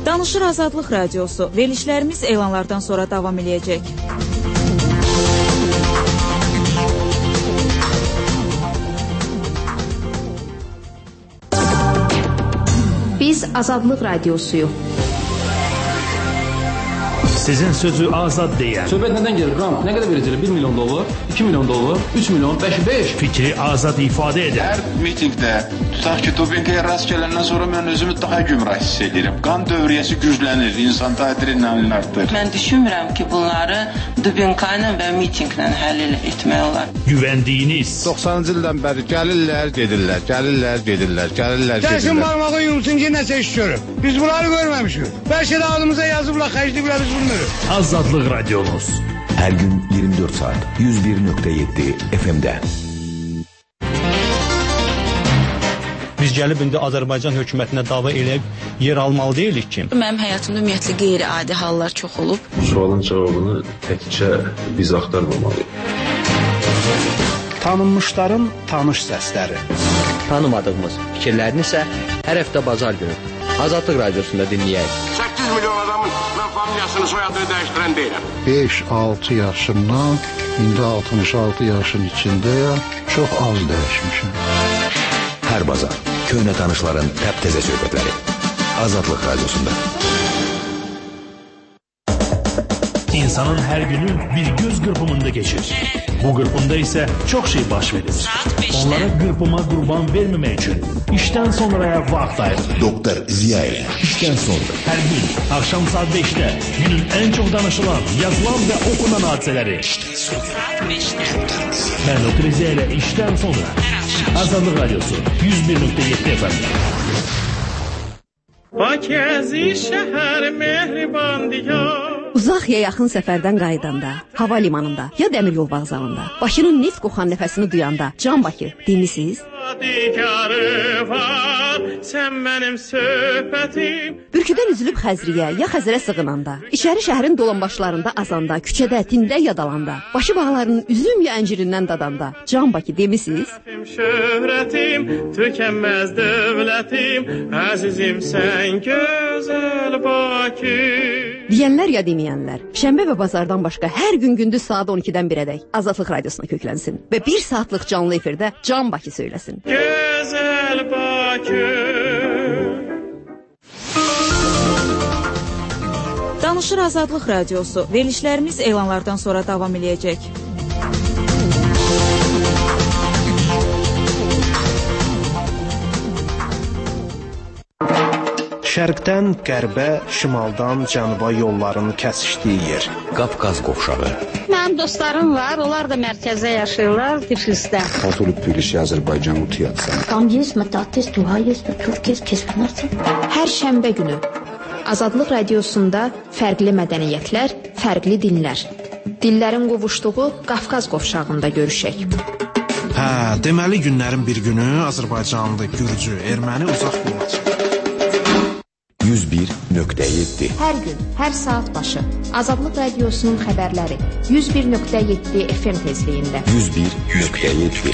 Danışır Azadlıq Radiosu. Verilişlərimiz elanlardan sonra davam edəcək. Biz Azadlıq Radiosuyuq. Sizin sözü azad deyən. Söhbət nədən gelir? Qrant nə qədər verəcəklər? 1 milyon dollar, 2 milyon dollar, 3 milyon, 5. Fikri azad ifadə edən. Hər mitingdə, tutaq ki, dopinqə rast gələndən sonra mən özümü daha gümrah hiss edirəm. Qan dövriyyəsi güclənir, insanda adrenalin artır. Mən düşünmürəm ki, bunları dopinqə ilə və mitinqlə həll etmək olar. Güvəndiyiniz. 90-cı ildən bəri gəlirlər, gedirlər. Gəlsin barmağı yumsun ki, nəsə iş görür. Biz bunları görməmişik. Bəlkə də adımıza yazıblar, xərcliyiblər, biz bilmirik. Azadlıq Radiomuz. Hər gün 24 saat 101.7 FM-də. Biz gəlib indi Azərbaycan hökumətinə dava eləyib yer almalı deyilik ki. Mənim həyatımda ümumiyyətlə qeyri-adi hallar çox olub. Sualın cavabını təkcə biz axtarmamalıyıq. Tanınmışların tanış səsləri. Tanımadığımız fikirlərini isə hər həftə bazar günü Azadlıq Radiosunda dinləyək. 8 milyon adamın mən familiyasını, soyadını dəyişdirən deyiləm. 5-6 yaşımdan, indi 66 yaşın içindəyəm, çox az dəyişmişim. Hər bazar köhnə tanışların təptəzə söhbətləri Azadlıq Radiosunda. İnsanın hər günü bir göz qırpımında geçir. Bu qırpımda isə çox şey baş verir. Onlara qırpıma qurban verməmək üçün işdən sonraya vaxt ayırır. Doktor Ziya ilə işdən sonra. Hər gün axşam saat 5-də günün ən çox danışılan, yazılan və okunan hadisələri. Mən Doktor Ziya ilə işdən sonra. Azadlıq Radiosu 101.7 FM. Bakəzi şəhər mehriban diyar. Uzaq ya yaxın səfərdən qayıdanda, hava limanında ya dəmir yol vağzalında, Bakının neft qoxan nəfəsini duyanda, Can Bakı demisiniz? Sən mənim söhbətim. Bürküdən üzülüb Xəzriyə ya Xəzərə sığınanda, içəri şəhərin dolanbaşlarında azanda, küçədə, tində yadalanda, başı bağlarının üzüm ya əncirindən dadanda, Can Bakı demisiniz? Şöhrətim, tükənməz dövlətim, əzizim sən gözəl Bakı. Deyənlər ya deməyənlər, şənbə və bazardan başqa hər gün gündüz saat 12-dən 1-ədək Azadlıq Radiosuna köklənsin və 1 saatlıq canlı efirdə Can Bakı söyləsin. Gözəl Bakı. Danışır Azadlıq Radiosu. Verilişlərimiz elanlardan sonra davam edəcək. Şərqdən qərbə, şimaldan cənuba yolların kəsişdiyi yer. Qafqaz qovşağı. Mənim dostlarım var, onlar da mərkəzdə yaşayırlar, Tiflisdə. Katolик Tbilisi, Azərbaycan Utiyatsan. Tam есть, Matatis, Tuha есть, Türkiye, Kesmanarsa. Hər şənbə günü Azadlıq Radiosunda fərqli mədəniyyətlər, fərqli dinlər. Dillərin qovuşduğu Qafqaz qovşağında görüşək. Hə, deməli günlərin bir günü Azərbaycanlı, Gürcü, Erməni uzaq yola çıxır. 101.7 Hər gün, hər saat başı Azadlıq Radiosunun xəbərləri 101.7 FM tezliyində. 101.7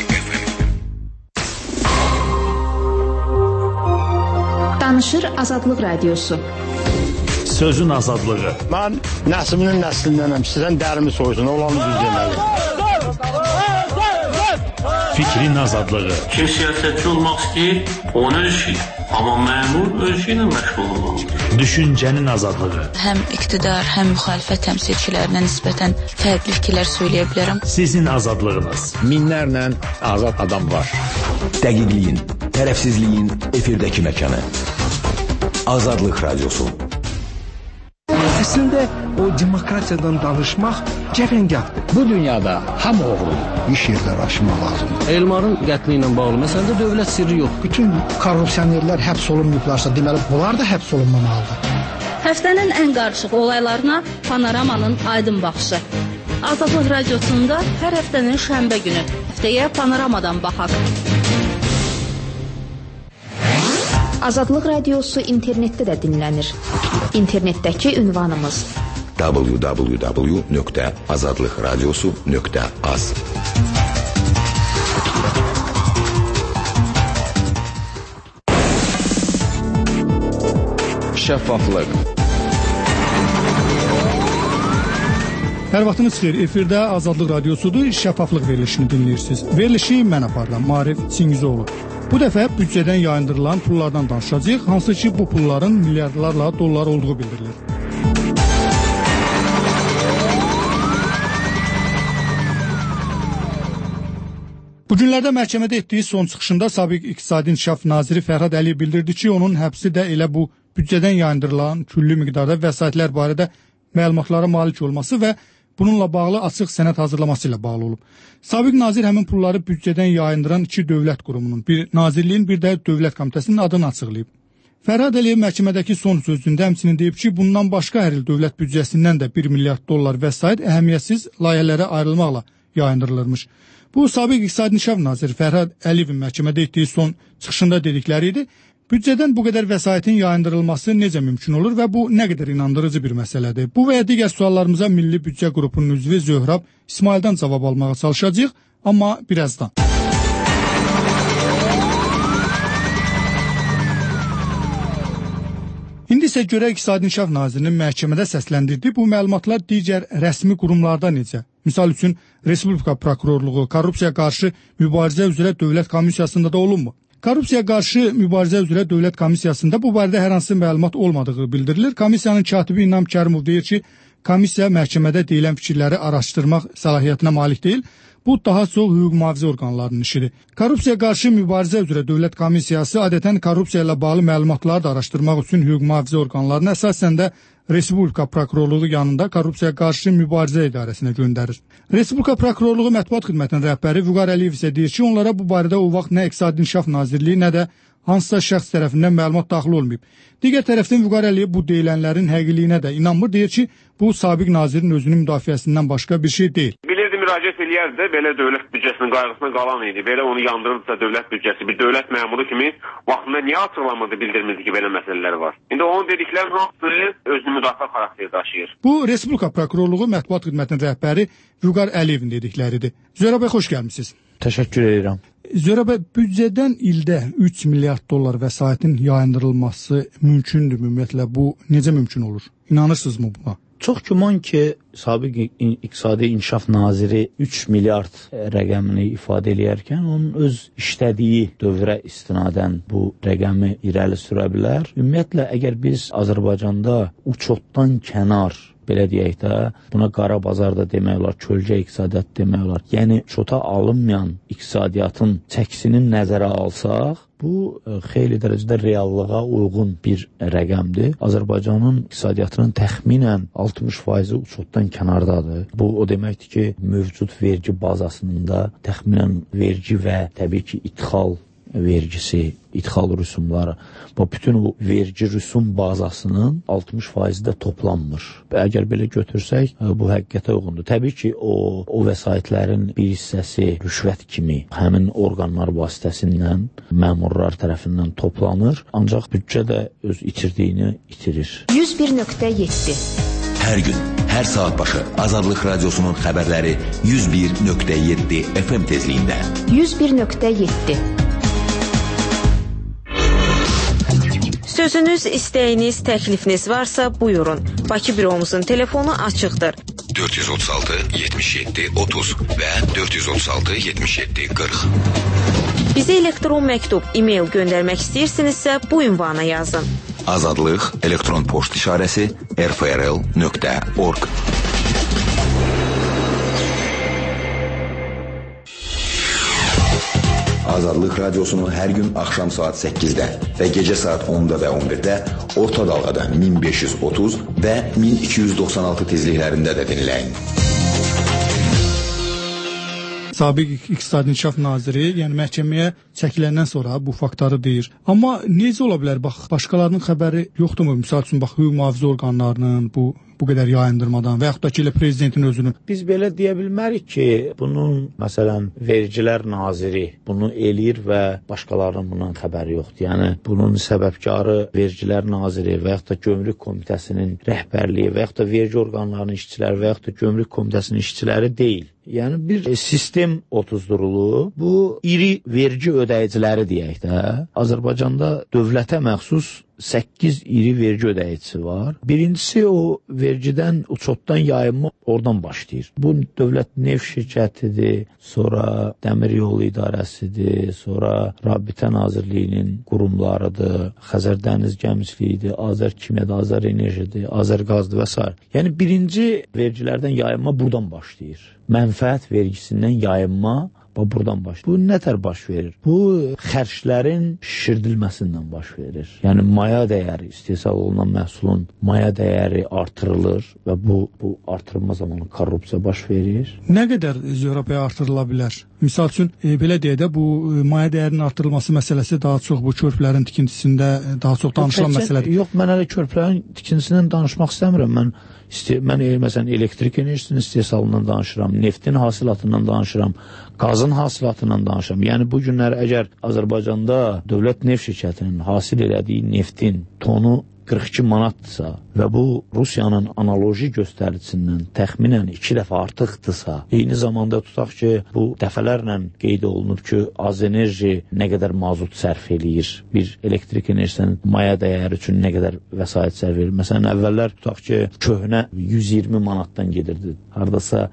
Danışır Azadlıq Radiosu. Sözün azadlığı. Mən nəsliminin nəslindənəm, sizdən dərimi soysun, olanı düz deməli. Fikrin azadlığı. Kim siyasətçi olmaq istəyir, onun işi. Amma məmur öz işi ilə məşğul olmalıdır. Düşüncənin azadlığı. Həm iqtidar, həm müxalifət təmsilçilərinə nisbətən fərqli fikirlər söyləyə bilərəm. Sizin azadlığınız. Minlərlə azad adam var. Dəqiqliyin, tərəfsizliyin efirdəki məkanı. Azadlıq Radiosu. Əslində o demokratiyadan danışmaq cəfəngahdır. Bu dünyada hamı oğrudur. İş yerləri aşmaq lazımdır. Elmarın qətli ilə bağlı məsələdə dövlət sirri yox. Bütün korrupsionerlər həbs olunmayıblarsa, deməli bunlar da həbs olunmamalıdır. Həftənin ən qarışıq olaylarına Panoramanın aydın baxışı. Azadlıq Radiosunda hər həftənin şənbə günü. Həftəyə Panoramadan baxaq. Azadlıq Radiosu internetdə də dinlənir. İnternetdəki ünvanımız www.azadlıqradiosu.az. şəffaflıq. Hər vaxtınız xeyir. Efirdə Azadlıq Radiosudur, şəffaflıq verilişini dinləyirsiniz. Verilişi mən aparıram, Maarif Çingizoğlu. Bu dəfə büdcədən yayındırılan pullardan danışacağıq, hansı ki bu pulların milyardlarla dollar olduğu bildirilir. Bu günlərdə məhkəmədə etdiyi son çıxışında Sabiq İqtisadi İnkişaf Naziri Fərhad Əliyev bildirdi ki, onun həbsi də elə bu büdcədən yayındırılan küllü miqdarda vəsaitlər barədə məlumatlara malik olması və bununla bağlı açıq sənəd hazırlaması ilə bağlı olub. Sabiq nazir həmin pulları büdcədən yayındıran iki dövlət qurumunun, bir nazirliyin, bir də dövlət komitəsinin adını açıqlayıb. Fərhad Əliyev məhkəmədəki son sözündə həmçinin deyib ki, bundan başqa hər il dövlət büdcəsindən də 1 milyard dollar vəsait əhəmiyyətsiz layihələrə ayrılmaqla yayındırılırmış. Bu, Sabiq İqtisadi İnkişaf Naziri Fərhad Əliyevin məhkəmədə etdiyi son çıxışında dedikləri idi. Büdcədən bu qədər vəsaitin yayındırılması necə mümkün olur və bu nə qədər inandırıcı bir məsələdir? Bu və ya digər suallarımıza Milli Büdcə qrupunun üzvü Zöhrab İsmaildən cavab almağa çalışacağıq, amma birazdan. İndi isə görək İqtisadi İnkişaf Nazirinin məhkəmədə səsləndirdiyi bu məlumatlar digər rəsmi qurumlarda necə? Misal üçün, Respublika Prokurorluğu korrupsiyaya qarşı mübarizə üzrə Dövlət Komissiyasında da olunmu? Korrupsiyaya qarşı mübarizə üzrə Dövlət Komissiyasında bu barədə hər hansı məlumat olmadığı bildirilir. Komissiyanın katibi İnam Kərimov deyir ki, komissiya məhkəmədə deyilən fikirləri araşdırmaq səlahiyyətinə malik deyil. Bu daha çox hüquq mühafizə orqanlarının işidir. Korrupsiyaya qarşı mübarizə üzrə Dövlət Komissiyası adətən korrupsiya ilə bağlı məlumatları da araşdırmaq üçün hüquq mühafizə orqanlarına, əsasən də Respublika Prokurorluğu yanında Korrupsiyaya qarşı mübarizə idarəsinə göndərir. Respublika Prokurorluğu Mətbuat Xidmətinin rəhbəri Vüqar Əliyev isə deyir ki, onlara bu barədə o vaxt nə İqtisadi İnkişaf Nazirliyi, nə də hansısa şəxs tərəfindən məlumat daxil olmayıb. Digər tərəfdən Vüqar Əliyev bu deyilənlərin həqiqiliyinə də inanmır, deyir ki, bu sabiq nazirin özünün müdafiəsindən başqa bir şey deyil. Müraciət eləyərdi də, belə dövlət büdcəsinin qayğısına qalan idi. Belə onu yandırırsa dövlət büdcəsi bir dövlət məmuru kimi vaxtında niyə açıqlamırdı, bildirmirdi ki, belə məsələlər var. İndi onun dediklərinin hamısı özünü müdafiə xarakteri daşıyır. Bu, Respublika Prokurorluğu Mətbuat Xidmətinin rəhbəri Vüqar Əliyevin dedikləridir. Zöhrab bəy, xoş gəlmisiniz. Təşəkkür edirəm. Zöhrab bəy, büdcədən ildə 3 milyard dollar vəsaitin yayındırılması mümkündür ümumiyyətlə? Bu necə mümkün olur? İnanırsınızmı buna? Çox güman ki, Sabiq İqtisadi İnkişaf Naziri 3 milyard rəqəmini ifadə eləyərkən onun öz işlədiyi dövrə istinadən bu rəqəmi irəli sürə bilər. Ümumiyyətlə, əgər biz Azərbaycanda uçotdan kənar, belə deyək də, buna qara bazar da demək olar, kölgə iqtisadiyyat demək olar. Yəni, çota alınmayan iqtisadiyyatın çəkisini nəzərə alsaq, bu xeyli dərəcədə reallığa uyğun bir rəqəmdir. Azərbaycanın iqtisadiyyatının təxminən 60% uçotdan kənardadır. Bu o deməkdir ki, mövcud vergi bazasında təxminən vergi və təbii ki, idxal vergisi, idxal rüsumları, bu bütün o vergi rüsum bazasının 60%də toplanmır. Əgər belə götürsək, bu həqiqətə uyğundur. Təbii ki, o vəsaitlərin bir hissəsi rüşvət kimi həmin orqanlar vasitəsindən məmurlar tərəfindən toplanır, ancaq büdcə də öz itirdiyini itirir. 101.7 Hər gün, hər saat başı Azadlıq Radiosunun xəbərləri 101.7 FM tezliyində. 101.7 Sözünüz, istəyiniz, təklifiniz varsa buyurun. Bakı büromuzun telefonu açıqdır. 436 77 30 və 436 77 40. Bizə elektron məktub, e-mail göndərmək istəyirsinizsə bu ünvana yazın. Azadlıq elektron poçt işarəsi rfrl.org. Azadlıq Radiosu'nu hər gün axşam saat 8-də və gecə saat 10-da və 11-də orta dalğada 1530 və 1296 tezliklərində də dinləyin. Sabiq İqtisadi İnkişaf Naziri, yəni məhkəməyə çəkiləndən sonra bu faktları deyir. Amma necə ola bilər? Bax, başqalarının xəbəri yoxdurmu? Misal üçün, bax, hüquq mühafizə orqanlarının bu qədər yayındırmadan və yaxud da ki, prezidentin özünün. Biz belə deyə bilmərik ki, bunun, məsələn, Vergilər Naziri bunu eləyir və başqalarının bundan xəbəri yoxdur. Yəni, bunun səbəbkarı Vergilər Naziri və yaxud da Gömrük Komitəsinin rəhbərliyi və yaxud da vergi orqanlarının işçiləri və yaxud da Gömrük Komitəsinin işçiləri deyil. Yəni, bir sistem otuzdurulur. Bu, iri vergi ödəyiciləri deyək də, Azərbaycanda dövlətə məxsus 8 iri vergi ödəyicisi var. Birincisi o vergidən, uçotdan yayınma oradan başlayır. Bu Dövlət Neft Şirkətidir, sonra Dəmir Yolu İdarəsidir, sonra Rabitə Nazirliyinin qurumlarıdır, Xəzər Dəniz Gəmiçiliyidir, Azər Kimyadır, Azər Enerjidir, Azər Qazdır və s. Yəni birinci vergilərdən yayınma buradan başlayır. Mənfəət vergisindən yayınma buradan başlayır. Bu nətər baş verir? Bu xərclərin şişirdilməsindən baş verir. Yəni maya dəyəri, istehsal olunan məhsulun maya dəyəri artırılır və bu artırılma zamanı korrupsiya baş verir. Nə qədər Zöhrəbəyə artırıla bilər? Misal üçün, belə deyək də, bu maya dəyərinin artırılması məsələsi daha çox bu körpülərin tikintisində daha çox danışılan məsələdir. Yox, mən hələ körpülərin tikintisindən danışmaq istəmirəm. Mən məsələn, elektrik enerjisinin istehsalından danışıram, neftin hasilatından danışıram, qazın hasilatından danışıram. Yəni, bu günlər əgər Azərbaycanda Dövlət Neft Şirkətinin hasil elədiyi neftin tonu 42 manatdırsa və bu Rusiyanın analoji göstəricisindən təxminən 2 dəfə artıqdırsa, eyni zamanda tutaq ki, bu dəfələrlə qeyd olunub ki, AzEnerji nə qədər mazut sərf eləyir, bir elektrik enerjisinin maya dəyəri üçün nə qədər vəsait sərf eləyir. Məsələn, əvvəllər tutaq ki, köhnə 120 manatdan gedirdi, haradasa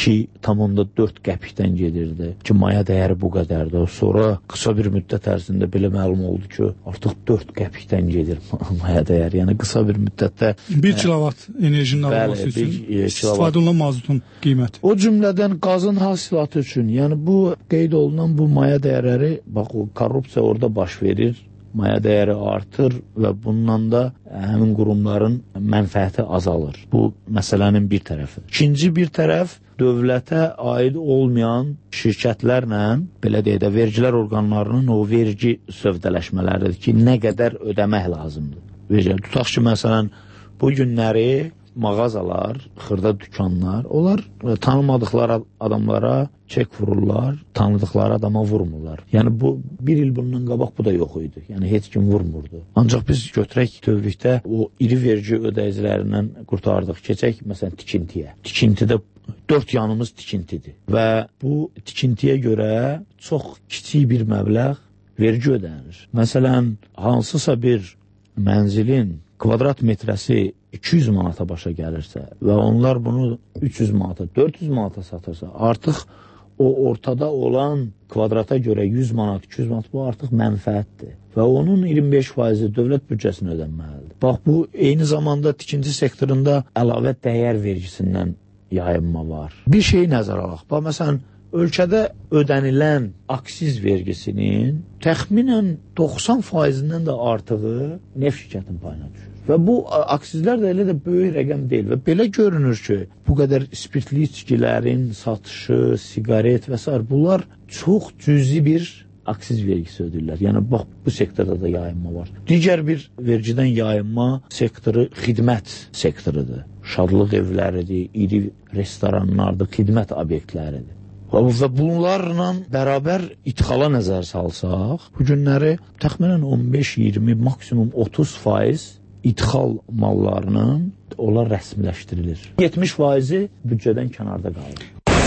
2,4 qəpikdən gedirdi ki, maya dəyəri bu qədərdir. Sonra qısa bir müddət ərzində belə məlum oldu ki, artıq 4 qəpikdən gedir maya dəyəri. Yəni qısa bir müddətdə 1 kilovat enerjinin alınması üçün istifadə olunan mazutun qiyməti. O cümlədən qazın hasilatı üçün, yəni bu qeyd olunan bu maya dəyərləri, bax o korrupsiya orada baş verir, maya dəyəri artır və bundan da həmin qurumların mənfəəti azalır. Bu məsələnin bir tərəfi. İkinci bir tərəf, dövlətə aid olmayan şirkətlərlə, belə deyək də, vergilər orqanlarının o vergi sövdələşmələridir ki, nə qədər ödəmək lazımdır. Tutaq ki, məsələn, bu günləri mağazalar, xırda dükanlar, onlar tanımadıqları adamlara çek vururlar, tanıdıqları adama vurmurlar. Yəni, bu, bir il bundan qabaq bu da yox idi. Yəni, heç kim vurmurdu. Ancaq biz götürək bütövlükdə o iri vergi ödəyicilərindən qurtardıq. Keçək, məsələn, tikintiyə. Tikintidə 4 yanımız tikintidir və bu tikintiyə görə çox kiçik bir məbləğ vergi ödənir. Məsələn, hansısa bir mənzilin kvadrat metrəsi 200 manata başa gəlirsə və onlar bunu 300 manata, 400 manata satırsa, artıq o ortada olan kvadrata görə 100 manat, 200 manat bu artıq mənfəətdir və onun 25%-i dövlət büdcəsinə ödənməlidir. Bax, bu eyni zamanda tikinti sektorunda əlavə dəyər vergisindən yayınma var. Bir şeyi nəzərə alaq. Bax, məsələn, ölkədə ödənilən aksiz vergisinin təxminən 90%-dən də artığı neft şirkətinin payına düşür. Və bu aksizlər də elə də böyük rəqəm deyil və belə görünür ki, bu qədər spirtli içkilərin satışı, siqaret və s. bunlar çox cüzi bir aksiz vergisi ödürlər. Yəni, bax, bu sektorda da yayınma var. Digər bir vergidən yayınma sektoru xidmət sektorudur. Şadlıq evləridir, iri restoranlardır, xidmət obyektləridir. Və bunlarla bərabər idxala nəzər salsaq, bu günləri təxminən 15-20, maksimum 30% idxal mallarının onlar rəsmiləşdirilir. 70%-i büdcədən kənarda qalır.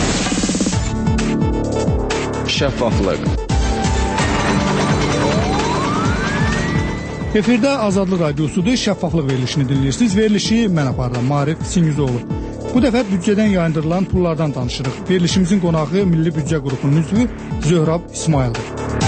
Şəffaflıq. Efirdə Azadlıq Radiosudur, şəffaflıq verilişini dinləyirsiniz. Verilişi mən aparıram, Marif Singüzoğlu. Bu dəfə büdcədən yayındırılan pullardan danışırıq. Verilişimizin qonağı Milli Büdcə Qrupunun üzvü Zöhrab İsmaildir.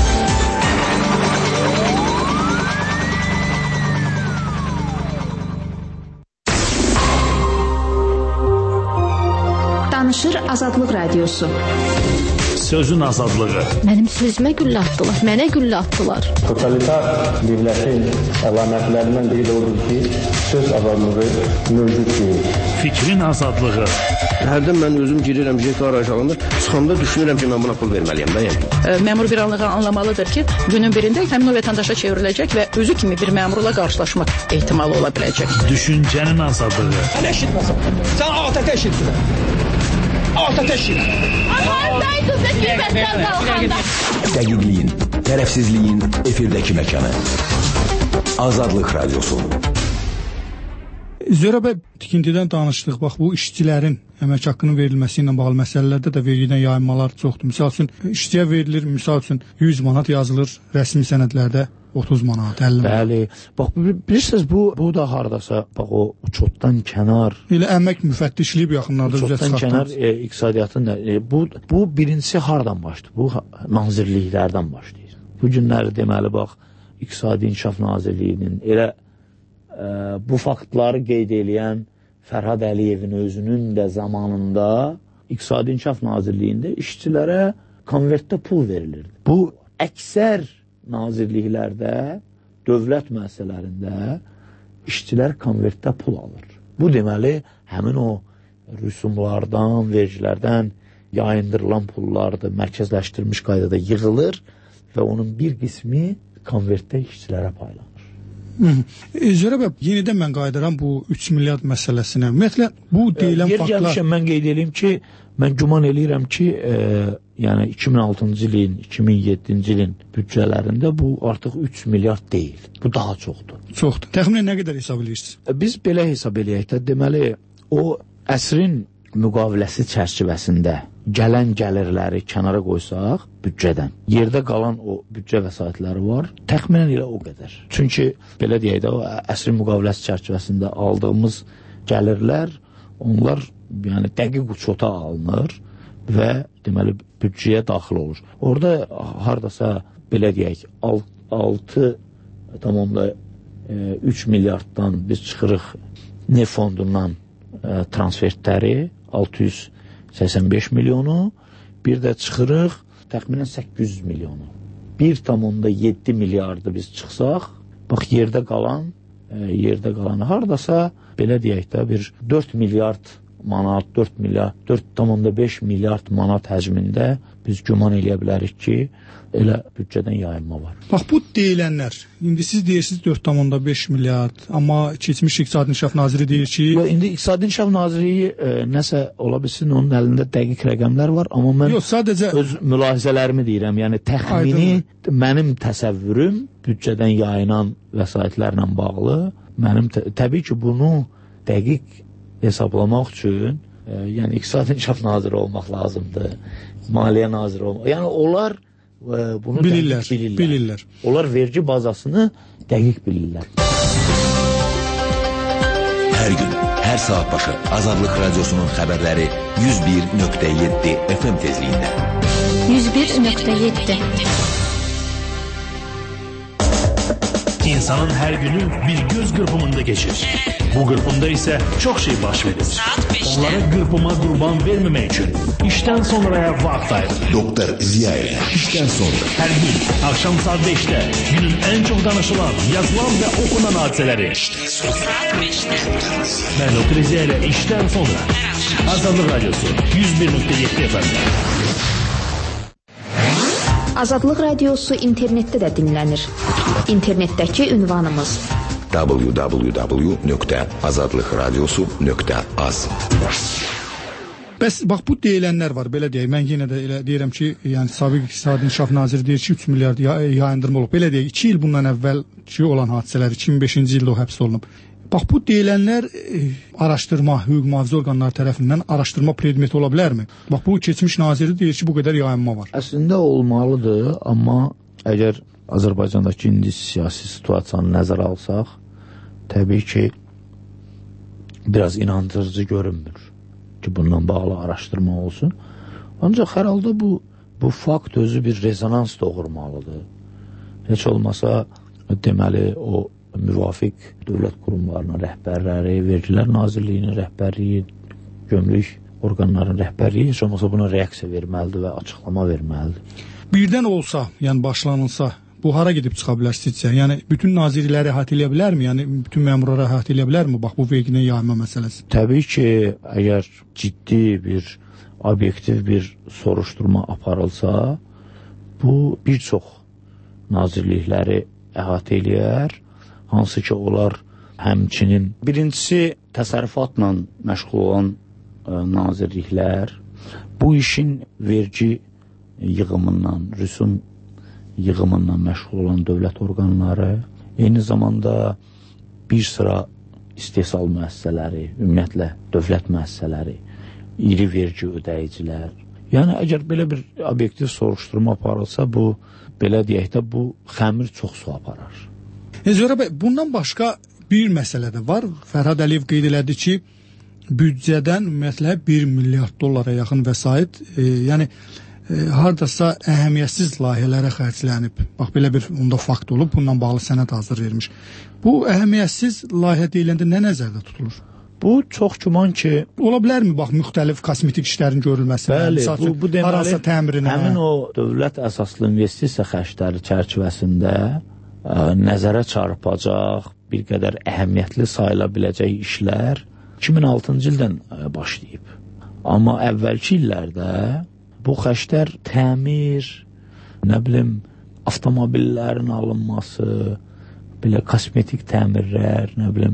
Danışır Azadlıq Radiosu. Sözün azadlığı. Mənim sözümə güllə atdılar, mənə güllə atdılar. Totalitar dövlətin əlamətlərindən biri də odur ki, söz azadlığı mövcud deyil. Fikrin azadlığı. Hərdən mən özüm girirəm, jet arayış alınır, çıxanda düşünürəm ki, mən buna pul verməliyəm da yəni. Məmur bir anlığa anlamalıdır ki, günün birində həmin o vətəndaşa çevriləcək və özü kimi bir məmurla qarşılaşmaq ehtimalı ola biləcək. Düşüncənin azadlığı. Sən eşitməsən, sən ATƏT eşitmə. ATƏT eşitmə. Dəqiqliyin, tərəfsizliyin efirdəki məkanı. Azadlıq Radiosu. Zöhrəbə, tikintidən danışdıq. Bax, bu işçilərin əmək haqqının verilməsi ilə bağlı məsələlərdə də vergidən yayınmalar çoxdur. Misal üçün, işçiyə verilir, misal üçün 100 manat yazılır rəsmi sənədlərdə. 30 manat, 50 manat. Bəli. Bax bilirsiniz bu da hardasa bax o uçotdan kənar. Elə əmək müfəttişliyib yaxınlarda üzə çıxartdınız. Uçotdan kənar iqtisadiyyatın bu birincisi hardan başlayır? Bu nazirliklərdən başlayır. Bu günləri deməli bax İqtisadi İnkişaf Nazirliyinin elə bu faktları qeyd edən Fərhad Əliyevin özünün də zamanında İqtisadi İnkişaf Nazirliyində işçilərə konvertdə pul verilirdi. Bu əksər nazirliklərdə, dövlət müəssisələrində işçilər konvertdə pul alır. Bu deməli həmin o rüsumlardan, vergilərdən yayındırılan pullardır, mərkəzləşdirilmiş qaydada yığılır və onun bir qismi konvertdə işçilərə paylanır. Zörəb bəy, yenidən mən qayıdıram bu 3 milyard məsələsinə. Ümumiyyətlə, bu deyilən faktlar... Mən qeyd edeyim ki, mən güman eləyirəm ki, yəni 2006-cı ilin, 2007-ci ilin büdcələrində bu artıq 3 milyard deyil. Bu daha çoxdur. Çoxdur. Təxminən nə qədər hesab edirsiniz? Biz belə hesab eləyək də, deməli, o əsrin müqaviləsi çərçivəsində gələn gəlirləri kənara qoysaq büdcədən, yerdə qalan o büdcə vəsaitləri var, təxminən elə o qədər. Çünki, belə deyək də, o əsrin müqaviləsi çərçivəsində aldığımız gəlirlər, onlar yəni dəqiq uçota alınır və deməli büdcəyə daxil olur. Orada hardasa, belə deyək, 6,3 milyarddan biz çıxırıq neft fondundan transfertləri, 685 milyonu, bir də çıxırıq təxminən 800 milyonu. 1,7 milyardı biz çıxsaq, bax yerdə qalan hardasa, belə deyək də, bir 4 milyard manat, 4,5 milyard manat həcmində biz güman eləyə bilərik ki, elə büdcədən yayınma var. Bax, bu deyilənlər, indi siz deyirsiniz 4,5 milyard, amma keçmiş İqtisadi İnkişaf Naziri deyir ki... İndi İqtisadi İnkişaf Naziri nəsə ola bilsin, onun əlində dəqiq rəqəmlər var, amma mən öz mülahizələrimi deyirəm, yəni təxmini mənim təsəvvürüm büdcədən yayınan vəsaitlərlə bağlı, mənim təbii ki, bunu dəqiq hesablamaq üçün, yəni İqtisadi İnkişaf Naziri olmaq lazımdır, Maliyyə Naziri olmaq, yəni onlar bunu bilirlər. Onlar vergi bazasını dəqiq bilirlər. Hər gün, hər saat başı Azadlıq Radiosunun xəbərləri 101.7 FM tezliyində. 101.7 İnsanın hər günü bir göz qırpımında keçir. Bu qırpımda isə çox şey baş verir. Onlara qırpıma qurban verməmək üçün işdən sonraya vaxt ayırır. Doktor Ziya ilə işdən sonra. Hər gün axşam saat 5-də günün ən çox danışılan, yazılan və oxunan hadisələri. Mən Doktor Ziya ilə işdən sonra. Azadlıq Radiosu 101.7 FM. Azadlıq Radiosu internetdə də dinlənir. İnternetdəki ünvanımız www.azadlıqradiosu.az. Bəs bax bu deyilənlər var, belə deyək. Mən yenə də elə deyirəm ki, yəni Sabiq İqtisadi İnkişaf Naziri deyir ki, 3 milyard yayındırma olub. Belə deyək, 2 il bundan əvvəlki olan hadisələr, 2005-ci ildə o həbs olunub. Bax bu deyilənlər araşdırma, hüquq mühafizə orqanları tərəfindən araşdırma predmeti ola bilərmi? Bax bu keçmiş naziri deyir ki, bu qədər yayınma var. Əslində olmalıdır, amma əgər Azərbaycandakı indi siyasi situasiyanı nəzərə alsaq, təbii ki, biraz inandırıcı görünmür ki, bundan bağlı araşdırma olsun. Ancaq hər halda bu fakt özü bir rezonans doğurmalıdır. Heç olmasa deməli o müvafiq dövlət qurumlarının rəhbərləri, Vergilər Nazirliyinin rəhbərliyi, gömrük orqanlarının rəhbərliyi heç olmasa buna reaksiya verməlidir və açıqlama verməlidir. Birdən olsa, yəni başlanılsa, bu hara gedib çıxa bilər sizcə? Yəni bütün nazirləri əhatə edə bilərmi? Yəni bütün məmurları əhatə edə bilərmi? Bax bu verginin yayma məsələsi. Təbii ki, əgər ciddi bir, obyektiv bir soruşturma aparılsa, bu bir çox nazirlikləri əhatə eləyər. Hansı ki, onlar həmçinin birincisi təsərrüfatla məşğul olan nazirliklər bu işin vergi yığımından, rüsum yığımından məşğul olan dövlət orqanları, eyni zamanda bir sıra istehsal müəssisələri, ümumiyyətlə dövlət müəssisələri, iri vergi ödəyicilər. Yəni, əgər belə bir obyektiv soruşturma aparılsa, bu belə deyək də bu xəmir çox su aparar. Zöhrə bəy, bundan başqa bir məsələ də var. Fərhad Əliyev qeyd elədi ki, büdcədən ümumiyyətlə 1 milyard dollara yaxın vəsait, yəni hardasa əhəmiyyətsiz layihələrə xərclənib. Bax, belə bir onda fakt olub, bununla bağlı sənəd hazır vermiş. Bu əhəmiyyətsiz layihə deyiləndə nə nəzərdə tutulur? Bu çox güman ki... Ola bilərmi, bax, müxtəlif kosmetik işlərin görülməsi? Bəli, bu deməli, təmirinə, həmin o dövlət əsaslı investisiya xərcləri çərçivəsində nəzərə çarpacaq, bir qədər əhəmiyyətli sayıla biləcək işlər 2006-cı ildən başlayıb. Amma əvvəlki illərdə bu xərclər təmir, nə bilim, avtomobillərin alınması, belə kosmetik təmirlər, nə bilim,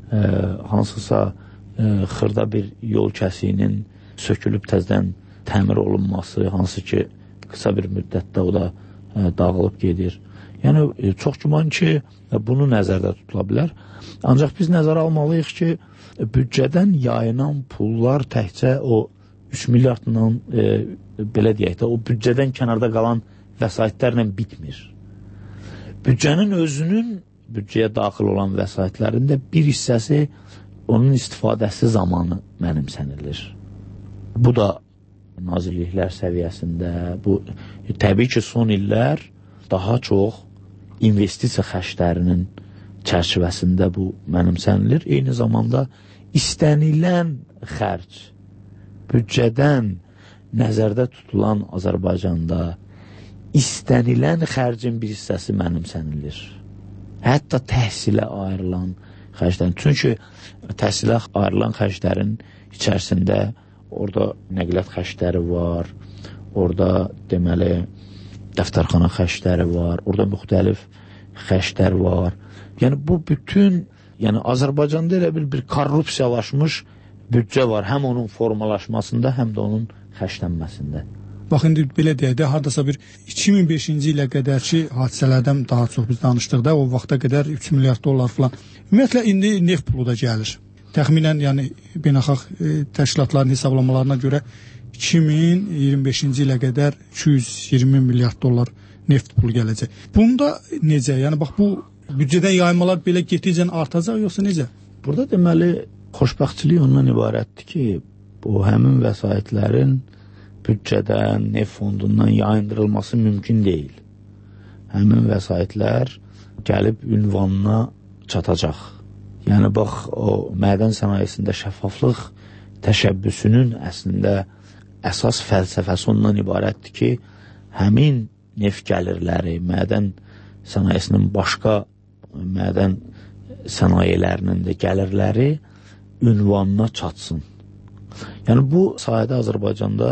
hansısa xırda bir yol kəsiyinin sökülüb təzdən təmir olunması, hansı ki, qısa bir müddətdə o da dağılıb gedir. Yəni, çox güman ki, bunu nəzərdə tutula bilər. Ancaq biz nəzərə almalıyıq ki, büdcədən yayılan pullar təkcə o 3 milyardla, belə deyək də, o büdcədən kənarda qalan vəsaitlərlə bitmir. Büdcənin özünün büdcəyə daxil olan vəsaitlərində bir hissəsi onun istifadəsi zamanı mənimsənilir. Bu da nazirliklər səviyyəsində, bu təbii ki, son illər daha çox investisiya xərclərinin çərçivəsində bu mənimsənilir. Eyni zamanda istənilən xərc, büdcədən nəzərdə tutulan Azərbaycanda istənilən xərcin bir hissəsi mənimsənilir. Hətta təhsilə ayrılan xərclərin. Çünki təhsilə ayrılan xərclərin içərisində orada nəqliyyat xərcləri var, orada deməli dəftərxana xərcləri var, orada müxtəlif xərclər var. Yəni bu bütün, yəni Azərbaycanda elə bir korrupsiyalaşmış büdcə var, həm onun formalaşmasında, həm də onun xərclənməsində. Bax, indi belə deyək də, hardasa bir 2005-ci ilə qədərki hadisələrdən daha çox biz danışdıq da, o vaxta qədər 3 milyard dollar falan. Ümumiyyətlə, indi neft pulu da gəlir. Təxminən, yəni, beynəlxalq təşkilatların hesablamalarına görə 2025-ci ilə qədər 220 milyard dollar neft pulu gələcək. Bunda necə? Yəni, bax, bu büdcədən yaymalar belə getdikcə artacaq, yoxsa necə? Burada deməli, xoşbəxtçilik ondan ibarətdir ki, bu həmin vəsaitlərin büdcədən, neft fondundan yayındırılması mümkün deyil. Həmin vəsaitlər gəlib ünvanına çatacaq. Yəni, bax, o mədən sənayesində şəffaflıq təşəbbüsünün əslində əsas fəlsəfəsi ondan ibarətdir ki, həmin neft gəlirləri, mədən sənayesinin başqa mədən sənayelərinin də gəlirləri ünvanına çatsın. Yəni, bu sayədə Azərbaycanda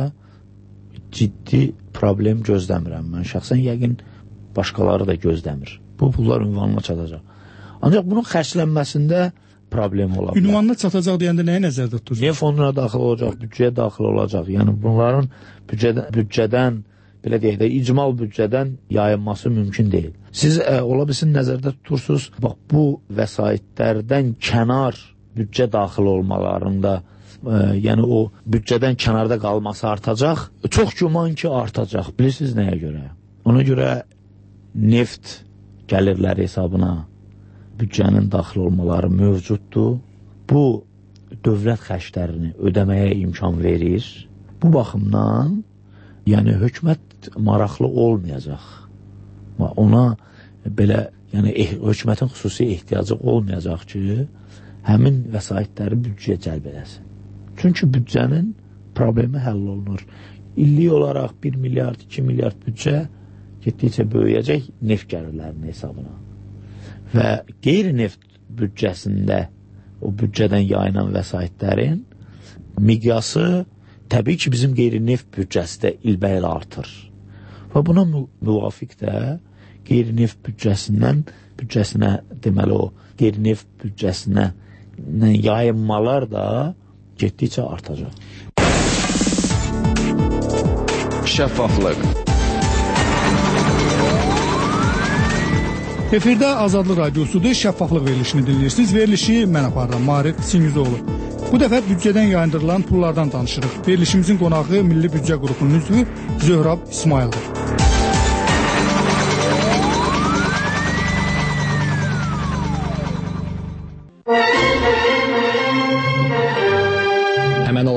ciddi problem gözləmirəm. Mən şəxsən yəqin başqaları da gözləmir. Bu pullar ünvanına çatacaq. Ancaq bunun xərclənməsində problem ola bilər. Ünvanına çatacaq deyəndə nəyə nəzərdə tutursunuz? Neft fonduna daxil olacaq, büdcəyə daxil olacaq. Yəni, bunların büdcədən, belə deyək də, icmal büdcədən yayınması mümkün deyil. Siz ola bilsin nəzərdə tutursunuz, bax, bu vəsaitlərdən kənar büdcə daxil olmalarında, yəni o büdcədən kənarda qalması artacaq. Çox güman ki, artacaq. Bilirsiniz nəyə görə? Ona görə neft gəlirləri hesabına büdcənin daxil olmaları mövcuddur. Bu, dövlət xərclərini ödəməyə imkan verir. Bu baxımdan, yəni hökumət maraqlı olmayacaq. Ona belə, yəni hökumətin xüsusi ehtiyacı olmayacaq ki, həmin vəsaitləri büdcəyə cəlb edəsin. Çünki büdcənin problemi həll olunur. İllik olaraq 1 milyard, 2 milyard büdcə getdikcə böyüyəcək neft gəlirlərinin hesabına. Və qeyri-neft büdcəsində o büdcədən yayılan vəsaitlərin miqyası təbii ki, bizim qeyri-neft büdcəsi də ilbəyilə artır. Və buna müvafiq də qeyri-neft büdcəsinə, deməli o qeyri-neft büdcəsinə yayınmalar da getdikcə artacaq. Şəffaflıq. Efirdə Azadlıq Radiosudur, şəffaflıq verilişini dinləyirsiniz. Verilişi mən aparıram, Marif Singizoğlu. Bu dəfə büdcədən yayındırılan pullardan danışırıq. Verilişimizin qonağı Milli Büdcə Qrupunun üzvü Zöhrab İsmaildir.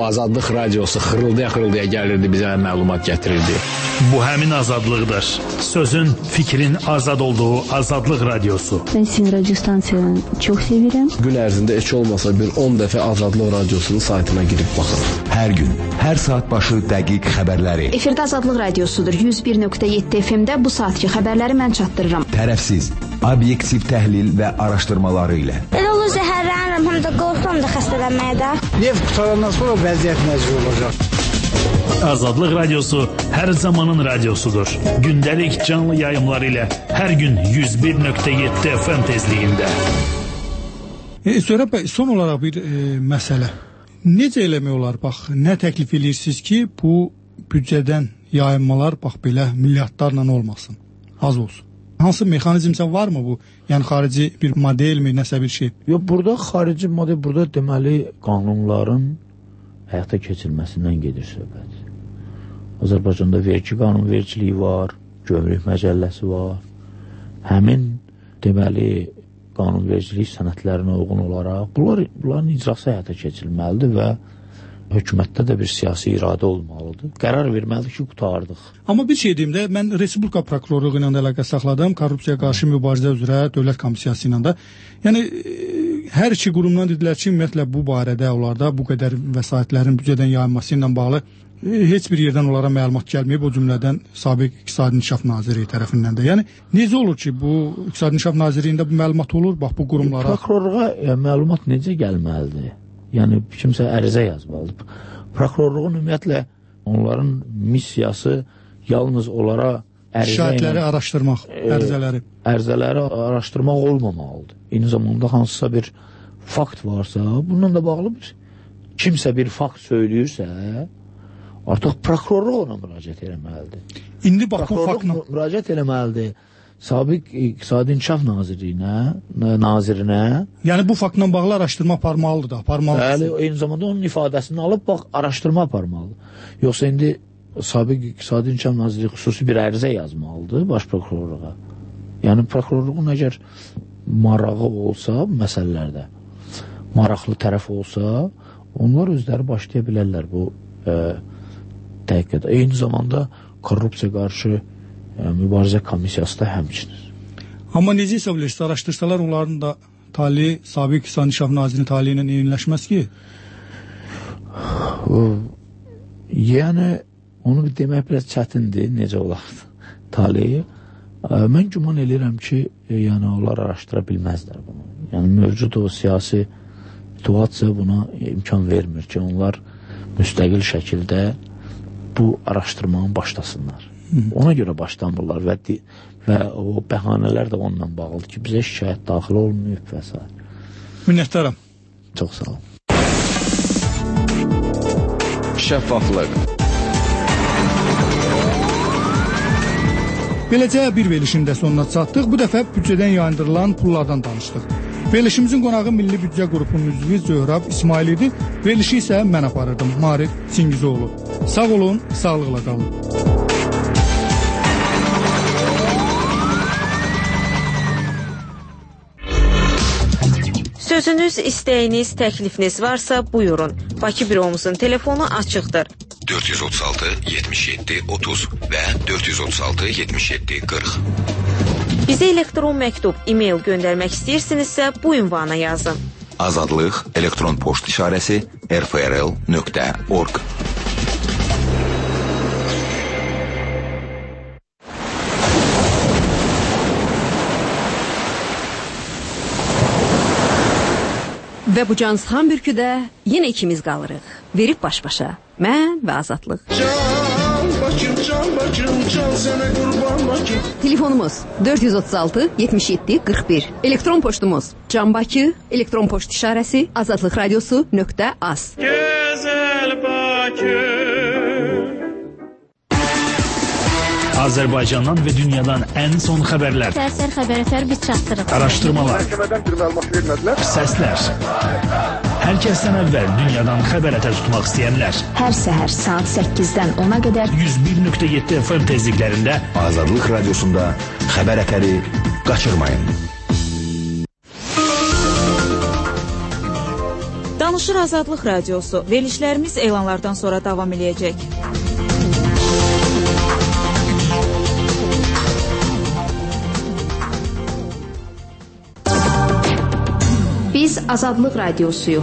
Azadlıq radiosu xırıldaya gəlirdi, bizə məlumat gətirirdi. Bu həmin azadlıqdır. Sözün, fikrin azad olduğu Azadlıq radiosu. Ben sizin radyo stansiyanı çok severim. Gün ərzində heç olmasa bir 10 dəfə Azadlıq radiosunun saytına girib baxın. Hər gün, hər saat başı dəqiq xəbərləri. Efirdə Azadlıq radiosudur. 101.7 FM-də bu saatki xəbərləri mən çatdırıram. Tərəfsiz, obyektiv təhlil və araşdırmaları ilə. Elə olur zəhərlənirəm, həm də qorxuram da xəstələnməyə də. Neft qutarandan sonra vəziyyət nəzir olacaq. Azadlıq radiosu hər zamanın radiosudur. Gündəlik canlı yayımları ilə hər gün 101.7 FM tezliyində. Söhrət bəy, son olaraq bir məsələ. Necə eləmək olar? Bax, nə təklif edirsiniz ki, bu büdcədən yayınmalar bax belə milyardlarla olmasın, az olsun. Hansı mexanizmsə varmı bu? Yəni xarici bir modelmi, nəsə bir şey? Yox, burada xarici model, burada deməli qanunların həyata keçirilməsindən gedir söhbət. Azərbaycanda vergi qanunvericiliyi var, gömrük məcəlləsi var. Həmin deməli qanunvericilik sənədlərinə uyğun olaraq bunların icrası həyata keçirilməlidir və hökumətdə də bir siyasi iradə olmalıdır. Qərar verməlidir ki, qutardıq. Amma bir şey deyim də, mən Respublika prokurorluğu ilə də əlaqə saxladım, korrupsiyaya qarşı mübarizə üzrə Dövlət Komissiyası ilə də. Yəni hər iki qurumdan dedilər ki, ümumiyyətlə bu barədə onlarda bu qədər vəsaitlərin büdcədən yayınması ilə bağlı heç bir yerdən onlara məlumat gəlməyib, o cümlədən Sabiq İqtisadi İnkişaf Naziri tərəfindən də. Yəni necə olur ki, bu İqtisadi İnkişaf Nazirliyində bu məlumat olur, bax bu qurumlara? Prokurorluğa məlumat necə gəlməlidir? Yəni kimsə ərizə yazmalıdır. Prokurorluğun ümumiyyətlə onların missiyası yalnız onlara şahidləri araşdırmaq, ərizələri araşdırmaq olmamalıdır. Eyni zamanda hansısa bir fakt varsa, bununla da bağlı kimsə bir fakt söyləyirsə, artıq prokurorluq ona müraciət eləməlidir. İndi bax bu faktla müraciət eləməlidir Sabiq İqtisadi İnkişaf Nazirinə. Yəni bu faktla bağlı araşdırma aparmalıdır da, aparmalıdır. Bəli, eyni zamanda onun ifadəsini alıb bax araşdırma aparmalıdır. Yoxsa indi Sabiq İqtisadi İnkişaf Naziri xüsusi bir ərizə yazmalıdır baş prokurorluğa. Yəni prokurorluğun əgər marağı olsa bu məsələlərdə, maraqlı tərəf olsa, onlar özləri başlaya bilərlər bu dəqiqədə. Eyni zamanda korrupsiya qarşı mübarizə komissiyası da həmçinin. Amma necə hesab edirsiniz, araşdırsalar onların da talihi Sabiq İqtisadi İnkişaf Nazirinin talihi ilə eyniləşməz ki? Yəni onu demək biraz çətindir, necə olardı talihi. Mən güman edirəm ki, yəni onlar araşdıra bilməzlər bunu. Yəni mövcud o siyasi situasiya buna imkan vermir ki, onlar müstəqil şəkildə bu araşdırmanı başlasınlar. Ona görə başlamırlar və o bəhanələr də onunla bağlıdır ki, bizə şikayət daxil olmayıb və s. Minnətdaram. Çox sağ olun. Şəffaflıq. Beləcə bir verilişin də sonuna çatdıq. Bu dəfə büdcədən yayındırılan pullardan danışdıq. Verilişimizin qonağı Milli Büdcə qrupunun üzvü Zöhrab İsmail idi. Verilişi isə mən aparırdım, Marif Çingizoğlu. Sağ olun, sağlıqla qalın. Sözünüz, istəyiniz, təklifiniz varsa buyurun. Bakı büromuzun telefonu açıqdır. 436 77 30 və 436 77 40. Bizə elektron məktub, e-mail göndərmək istəyirsinizsə bu ünvana yazın. Azadlıq elektron poçt işarəsi rfrl.org. Və bu cansıxan bürküdə yenə ikimiz qalırıq. Verib baş-başa. Mən və Azadlıq. Can Bakım, can sənə qurban Bakım. Telefonumuz 436 77 41. Elektron poçtumuz canbakı, elektron poçt işarəsi azadlıqradiosu.az. Gözəl Bakı. Azərbaycandan və dünyadan ən son xəbərlər. Səhər xəbər biz çatdırırıq. Araşdırmalar. Məhkəmədən bir məlumat vermədilər. Səslər. Hər kəsdən əvvəl dünyadan xəbər ətər tutmaq istəyənlər. Hər səhər saat 8-dən 10-a qədər 101.7 FM tezliklərində Azadlıq radiosunda xəbər ətəri qaçırmayın. Danışır Azadlıq Radiosu. Verilişlərimiz elanlardan sonra davam eləyəcək. Biz Azadlıq Radiosuyuq.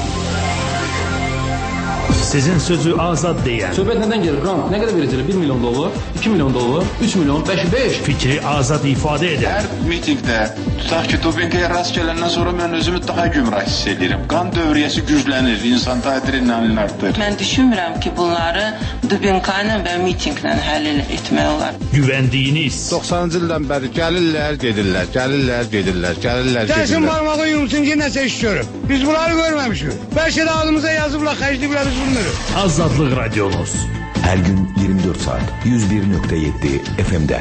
Sizin sözü azad deyən. Söhbət nədən gelir? Grant nə qədər verəcəklər? 1 milyon dollar, 2 milyon dollar, 3 milyon, 5. Fikri azad ifadə edən. Hər mitingdə, tutaq ki, dopinqaya rast gələndən sonra mən özümü daha gümrah hiss edirəm. Qan dövriyyəsi güclənir, insanda adrenalin artır. Mən düşünmürəm ki, bunları dopinqayla və mitinqlə həll etmək olar. Güvəndiyiniz. 90-cı ildən bəri gəlirlər, gedirlər. Dəsin barmağı yumsun ki, nəsə iş görüb. Biz bunları görməmişik. Bəlkə də adımıza yazıblar, xərcliyiblər biz bunları. Azadlıq Radiomuz. Hər gün 24 saat 101.7 FM-də.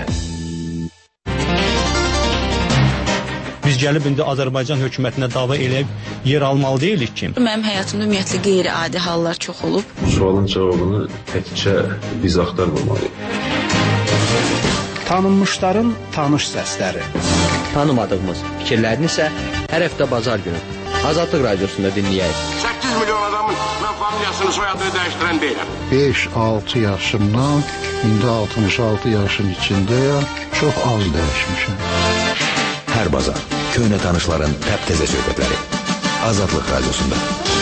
Biz gəlib indi Azərbaycan hökumətinə dava eləyib yer almalı deyilik ki. Mənim həyatımda ümumiyyətlə qeyri-adi hallar çox olub. Bu sualın cavabını təkcə biz axtarmamalıyıq. Tanınmışların tanış səsləri. Tanımadığımız fikirlərini isə hər həftə bazar günü Azadlıq Radiosunda dinləyək. 8 milyon adamın mən familiyasını, soyadını dəyişdirən deyiləm. 5-6 yaşımdan indi 66 yaşın içindəyəm. Çox az dəyişmişəm. Hər bazar köhnə tanışların təptəzə söhbətləri. Azadlıq Radiosunda.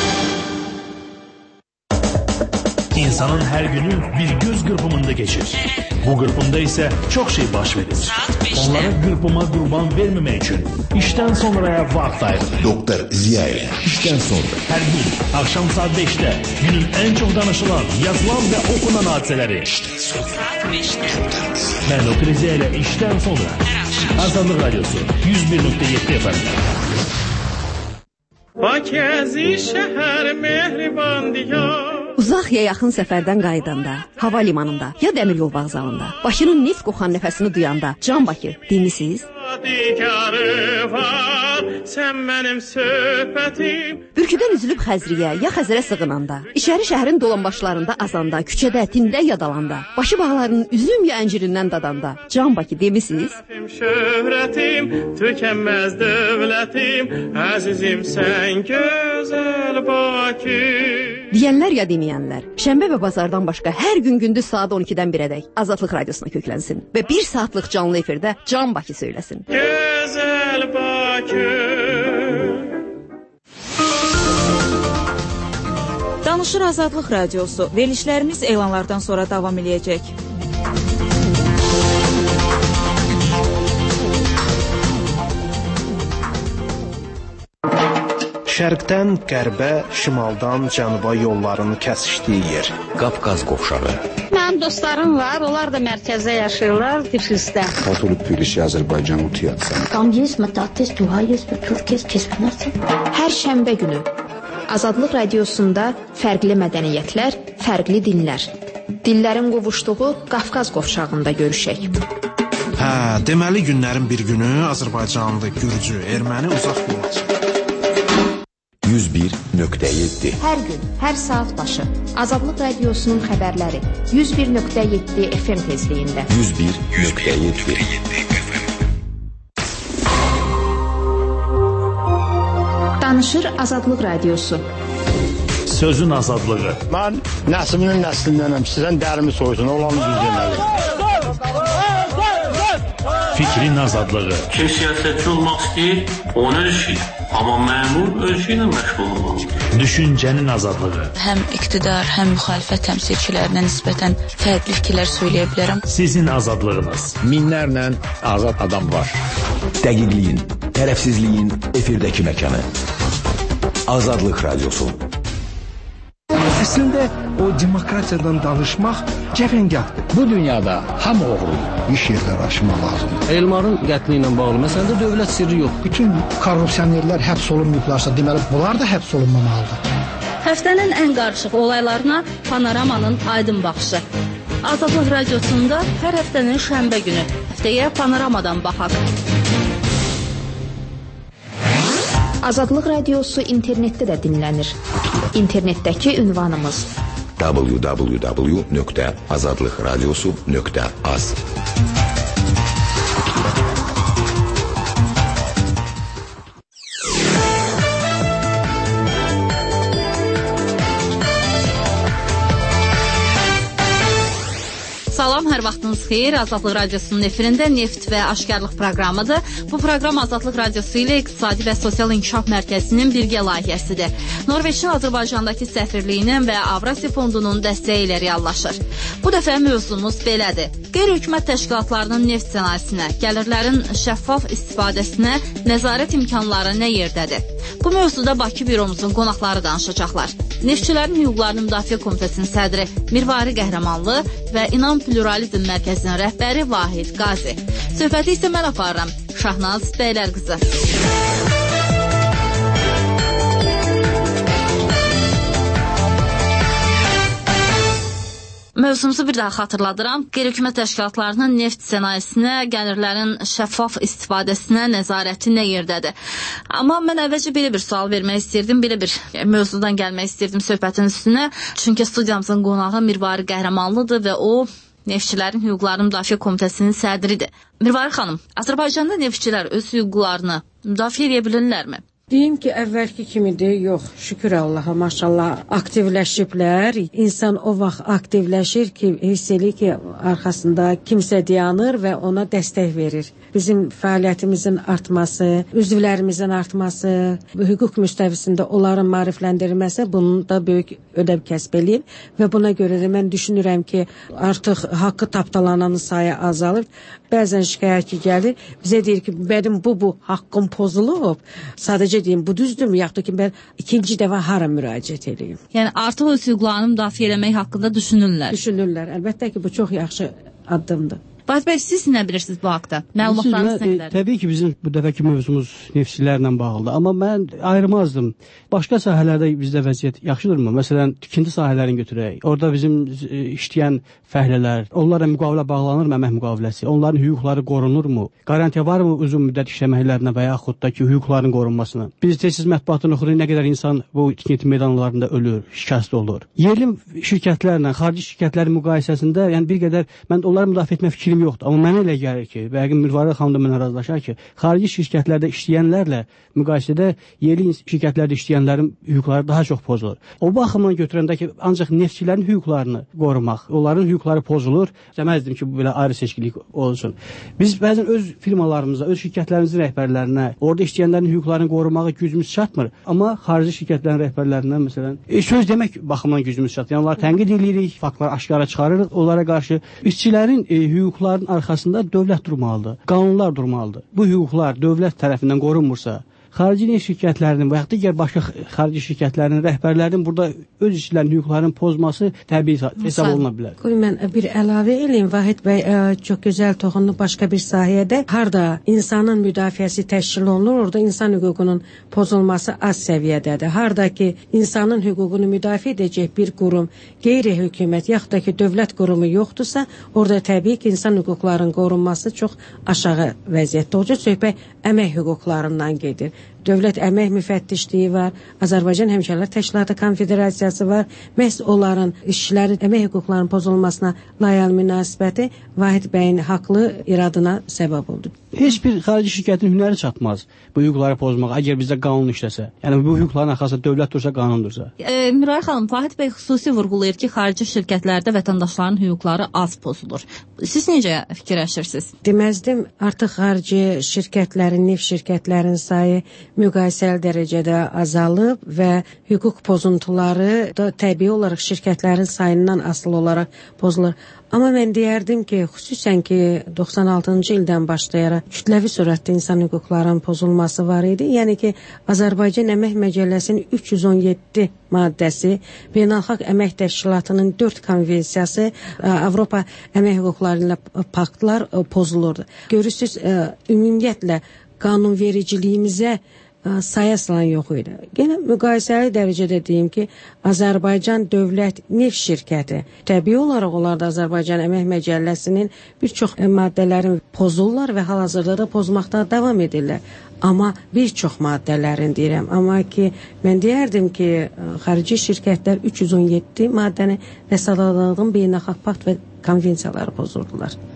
İnsanın hər günü bir göz qırpımında keçir. Bu qırpımda isə çox şey baş verir. Onlara qırpıma qurban verməmək üçün işdən sonraya vaxt ayırır. Doktor Ziya ilə işdən sonra. Hər gün axşam saat 5-də günün ən çox danışılan, yazılan və oxunan hadisələri. Mən Doktor Ziya ilə işdən sonra. Azadlıq Radiosu 101.7 FM-də. Bakəzi şəhər mehriban diyar. Uzaq ya yaxın səfərdən qayıdanda, hava limanında ya dəmir yol vağzalında, Bakının neft qoxan nəfəsini duyanda, Can Bakı demisiz? Sən mənim söhbətim. Bürküdən üzülüb Xəzriyə ya Xəzərə sığınanda, İçəri şəhərin dolanbaşlarında azanda, küçədə, tində yadalanda, başı bağlarının üzüm ya əncirindən dadanda, Can Bakı demisiz? Şöhrətim, tükənməz dövlətim, əzizim sən gözəl Bakı. Deyənlər ya deməyənlər, şənbə və bazardan başqa hər gün gündüz saat 12-dən 1-ədək Azadlıq Radiosuna köklənsin və 1 saatlıq canlı efirdə Can Bakı söyləsin. Gözəl Bakı. Danışır Azadlıq Radiosu. Verilişlərimiz elanlardan sonra davam eləyəcək. Şərqdən qərbə, şimaldan cənuba yollarını kəsişdiyi yer. Qafqaz qovşağı. Mənim dostlarım var, onlar da mərkəzdə yaşayırlar, Tiflisdə. Oturub Tbilisi, Azərbaycan utuyatsan. Tam есть, Matatis, Tuhayes və Türkiye keskinərsən. Hər şənbə günü Azadlıq Radiosunda fərqli mədəniyyətlər, fərqli dinlər. Dillərin qovuşduğu Qafqaz qovşağında görüşək. Deməli günlərin bir günü Azərbaycanlı, Gürcü, erməni uzaq olacaq. 101.7 Hər gün, hər saat başı Azadlıq Radiosunun xəbərləri 101.7 FM tezliyində. 101.7 Danışır Azadlıq Radiosu. Sözün azadlığı. Mən Nəsimin nəslindənəm. Sizdən dərimi soysun, olanı düz deməli. Fikrin azadlığı. Kim siyasətçi olmaq istəyir, onun öz işi. Amma məmur öz işi ilə məşğul olmalıdır. Düşüncənin azadlığı. Həm iqtidar, həm müxalifət təmsilçilərinə nisbətən fərqli fikirlər söyləyə bilərəm. Sizin azadlığınız. Minlərlə azad adam var. Dəqiqliyin, tərəfsizliyin efirdəki məkanı. Azadlıq Radiosu. Əslində o demokratiyadan danışmaq cəfəngahdır. Bu dünyada hamı oğrudur. İş yerləri açmaq lazımdır. Elmarın qətli ilə bağlı məsələdə dövlət sirri yox. Bütün korrupsionerlər həbs olunmayıblarsa, deməli bunlar da həbs olunmamalıdır. Həftənin ən qarışıq olaylarına Panoramanın aydın baxışı. Azadlıq Radiosunda hər həftənin şənbə günü. Həftəyə Panoramadan baxaq. Azadlıq Radiosu internetdə də dinlənir. İnternetdəki ünvanımız www.azadlıqradiosu.az. hər vaxtınız xeyir. Azadlıq Radiosunun efirində Neft və Aşkarlıq proqramıdır. Bu proqram Azadlıq Radiosu ilə İqtisadi və Sosial İnkişaf Mərkəzinin birgə layihəsidir. Norveçin Azərbaycandakı səfirliyinin və Avrasiya Fondunun dəstəyi ilə reallaşır. Bu dəfə mövzumuz belədir. Qeyri-hökumət təşkilatlarının neft sənayesinə, gəlirlərin şəffaf istifadəsinə nəzarət imkanları nə yerdədir? Bu mövzuda Bakı büromuzun qonaqları danışacaqlar. Neftçilərin Hüquqlarını Müdafiə Komitəsinin sədri Mirvari Qəhrəmanlı və İnam Pluralizm Mərkəzinin rəhbəri Vahid Qazi. Söhbəti isə mən aparıram. Şahnaz Bəylər qızı. Mövzumuzu bir daha xatırladıram. Qeyri-hökumət təşkilatlarının neft sənayesinə, gəlirlərin şəffaf istifadəsinə nəzarəti nə yerdədir? Amma mən əvvəlcə belə bir sual vermək istirdim, belə bir mövzudan gəlmək istirdim söhbətin üstünə. Çünki studiyamızın qonağı Mirvari Qəhrəmanlıdır və o Neftçilərin Hüquqlarını Müdafiə Komitəsinin sədridir. Mirvari xanım, Azərbaycanda neftçilər öz hüquqlarını müdafiə edə bilirlərmi? Deyim ki, əvvəlki kimidir, yox, şükür Allaha, maşallah, aktivləşiblər. İnsan o vaxt aktivləşir ki, hiss edir ki, arxasında kimsə dayanır və ona dəstək verir. Bizim fəaliyyətimizin artması, üzvlərimizin artması, hüquq müstəvisində onların maarifləndirilməsi bunun da böyük ödəv kəsb eləyir və buna görə də mən düşünürəm ki, artıq haqqı tapdalananın sayı azalır. Bəzən şikayətçi gəlir, bizə deyir ki, mənim bu haqqım pozulub. Sadəcə deyim, bu düzdürmü, yaxud da ki, mən ikinci dəfə hara müraciət edeyim. Yəni artıq öz hüquqlarını müdafiə etmək haqqında düşünürlər. Düşünürlər. Əlbəttə ki, bu çox yaxşı addımdır. Vahid bəy, siz nə bilirsiniz bu haqda? Məlumatlarınız nə qədərdir? Təbii ki, bizim bu dəfəki mövzumuz neftçilərlə bağlıdır. Amma mən ayırmazdım. Başqa sahələrdə bizdə vəziyyət yaxşıdırmı? Məsələn, tikinti sahələrini götürək. Orada bizim işləyən fəhlələr, onlara müqavilə bağlanırmı, əmək müqaviləsi? Onların hüquqları qorunurmu? Qarantiya varmı uzun müddət işləməklərinə və yaxud da ki, hüquqların qorunmasına? Biz tez-tez mətbuatını oxuyuruq, nə qədər insan bu tikinti meydanlarında ölür, şikəst olur. Yerli şirkətlərlə xarici şirkətlərin müqayisəsində, yəni bir qədər mən onları müdafiə etmə fikrim yoxdur. Amma mənə elə gəlir ki, bəlkə Mirvari xanım da mənə razılaşar ki, xarici şirkətlərdə işləyənlərlə müqayisədə yerli şirkətlərdə işləyənlərin hüquqları daha çox pozulur. O baxımdan götürəndə ki, ancaq neftçilərin hüquqlarını qorumaq, onların hüquqları pozulur. Deməzdim ki, bu belə ayrı seçkilik olsun. Biz bəzən öz firmalarımızda, öz şirkətlərimizin rəhbərlərinə, orada işləyənlərin hüquqlarını qorumağa gücümüz çatmır. Amma xarici şirkətlərin rəhbərlərindən məsələn, söz demək baxımından gücümüz çatır. Yəni onları tənqid edirik, faktları aşkara çıxarırıq, onlara qarşı işçilərin hüquqlarının arxasında dövlət durmalıdır, qanunlar durmalıdır. Bu hüquqlar dövlət tərəfindən qorunmursa, xarici neft şirkətlərinin və ya digər başqa xarici şirkətlərinin rəhbərlərinin burada öz işçilərin hüquqlarının pozması təbii hesab oluna bilər. Mən bir əlavə eləyim. Vahid bəy çox gözəl toxundu başqa bir sahədə. Harda insanın müdafiəsi təşkil olunur, orada insan hüququnun pozulması az səviyyədədir. Harda ki, insanın hüququnu müdafiə edəcək bir qurum, qeyri-hökumət, yaxud da ki, dövlət qurumu yoxdursa, orada təbii ki, insan hüquqlarının qorunması çox aşağı vəziyyətdə olacaq. Söhbət əmək hüquqlarından gedir. Dövlət əmək müfəttişliyi var, Azərbaycan Həmkarlar Təşkilatı Konfederasiyası var. Məhz onların işçilərin əmək hüquqlarının pozulmasına layiq münasibəti Vahid bəyin haqlı iradına səbəb oldu. Heç bir xarici şirkətin hünəri çatmaz bu hüquqları pozmağa, əgər bizdə qanun işləsə. Yəni bu hüquqların arxasında dövlət dursa, qanundursa. Mirvari xanım, Vahid bəy xüsusi vurğulayır ki, xarici şirkətlərdə vətəndaşların hüquqları az pozulur. Siz necə fikirləşirsiniz? Deməzdim, artıq xarici şirkətlərin, neft şirkətlərin sayı müqayisəli dərəcədə azalıb və hüquq pozuntuları da təbii olaraq şirkətlərin sayından asılı olaraq pozulur. Amma mən deyərdim ki, xüsusən ki, 96-cı ildən başlayaraq kütləvi surətdə insan hüquqlarının pozulması var idi. Yəni ki, Azərbaycan Əmək Məcəlləsinin 317 maddəsi, Beynəlxalq Əmək Təşkilatının 4 konvensiyası, Avropa Əmək Hüquqları ilə paktlar pozulurdu. Görürsüz, ümumiyyətlə qanunvericiliyimizə sayaslan yox idi. Yenə müqayisəli dərəcədə deyim ki, Azərbaycan Dövlət Neft Şirkəti təbii olaraq onlar da Azərbaycan Əmək Məcəlləsinin bir çox maddələrini pozurlar və hal-hazırda da pozmaqda davam edirlər. Amma bir çox maddələrini deyirəm. Amma ki, mən deyərdim ki, xarici şirkətlər 317 maddəni və sadaladığım beynəlxalq pakt və konvensiyaları pozurdular.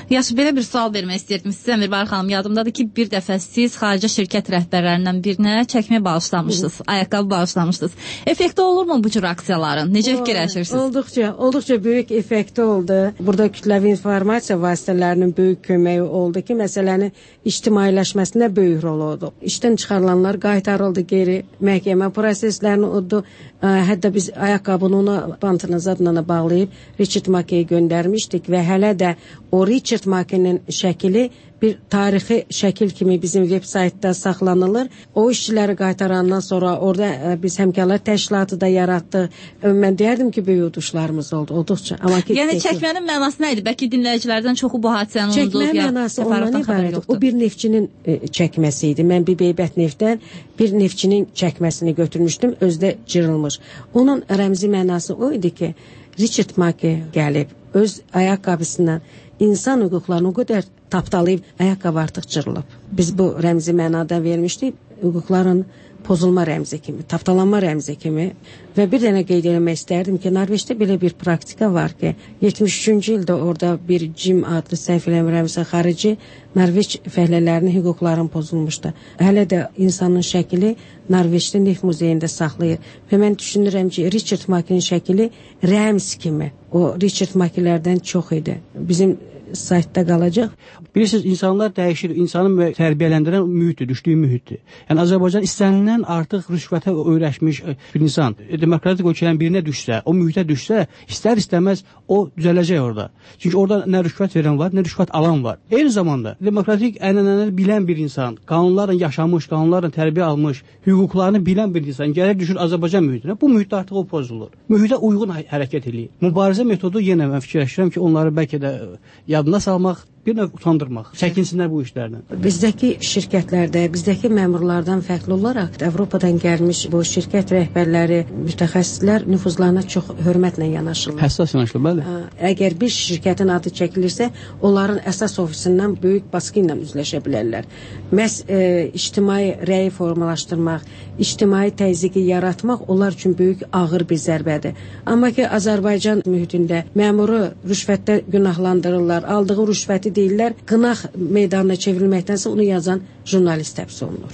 Yaxşı, belə bir sual vermək istəyirdim sizə Mirbağır xanım. Yadımdadır ki, bir dəfə siz xarici şirkət rəhbərlərindən birinə çəkmə bağışlamışdınız, ayaqqabı bağışlamışdınız. Effekti olurmu bu cür aksiyaların? Necə fikirləşirsiniz? Olduqca böyük effekti oldu. Burada kütləvi informasiya vasitələrinin böyük köməyi oldu ki, məsələnin ictimailəşməsində böyük rol oldu. İşdən çıxarılanlar qaytarıldı geri, məhkəmə proseslərini oldu. Hətta biz ayaqqabını ona bantının zadına bağlayıb Richard Mackey göndərmişdik və hələ də o Richard Mackey'nin şəkili bir tarixi şəkil kimi bizim veb saytda saxlanılır. O işçiləri qaytarandan sonra orada biz həmkarlar təşkilatı da yaratdıq. Mən deyərdim ki, böyük uduşlarımız oldu, olduqca. Yəni çəkmənin mənası nə idi? Bəlkə dinləyicilərdən çoxu bu hadisəni unudub. Çəkmənin mənası ondan ibarət. O bir neftçinin çəkməsi idi. Mən bir Beybət Neftdən bir neftçinin çəkməsini götürmüşdüm, özdə cırılmış. Onun rəmzi mənası o idi ki, Richard Mackey gəlib öz ayaqqabısından insan hüquqlarını o qədər tapdalayıb, ayaqqabı artıq cırılıb. Biz bu rəmzi mənada vermişdik, hüquqların pozulma rəmzi kimi, tapdalanma rəmzi kimi. Və bir dənə qeyd etmək istərdim ki, Norveçdə belə bir praktika var ki, 73-cü ildə orada bir Jim adlı səhv eləmirəmsə xarici Norveç fəhlələrinin hüquqlarının pozulmuşdu. Hələ də insanın şəkili Norveçdə Neft Muzeyində saxlayır. Və mən düşünürəm ki, Richard Mackey'nin şəkili rəmz kimi, o Richard Mackey'lərdən çox idi. Bizim saytda qalacaq. Bilirsiniz, insanlar dəyişir. İnsanı tərbiyələndirən mühitdir, düşdüyü mühitdir. Yəni Azərbaycan istənilən artıq rüşvətə öyrəşmiş bir insan. Demokratik ölkələrin birinə düşsə, o mühitə düşsə, istər-istəməz o düzələcək orada. Çünki orada nə rüşvət verən var, nə rüşvət alan var. Eyni zamanda demokratik ənənələri bilən bir insan, qanunlarla yaşamış, qanunlarla tərbiyə almış, hüquqlarını bilən bir insan gəlir düşür Azərbaycan mühitinə. Bu mühitdə artıq o pozulur. Mühitə uyğun hərəkət edir. Mübarizə metodu yenə mən fikirləşirəm ki, onları bəlkə də yadına salmaq, bir növ utandırmaq, çəkinsinlər bu işlərdən. Bizdəki şirkətlərdə, bizdəki məmurlardan fərqli olaraq Avropadan gəlmiş bu şirkət rəhbərləri, mütəxəssislər nüfuzlarına çox hörmətlə yanaşırlar. Həssas yanaşırlar, bəli. Əgər bir şirkətin adı çəkilirsə, onların əsas ofisindən böyük baskı ilə üzləşə bilərlər. Məhz ictimai rəyi formalaşdırmaq, ictimai təzyiqi yaratmaq onlar üçün böyük ağır bir zərbədir. Amma ki, Azərbaycan mühitində məmuru rüşvətdə günahlandırırlar, aldığı rüşvəti deyirlər, qınaq meydanına çevrilməkdənsə onu yazan jurnalist həbs olunur.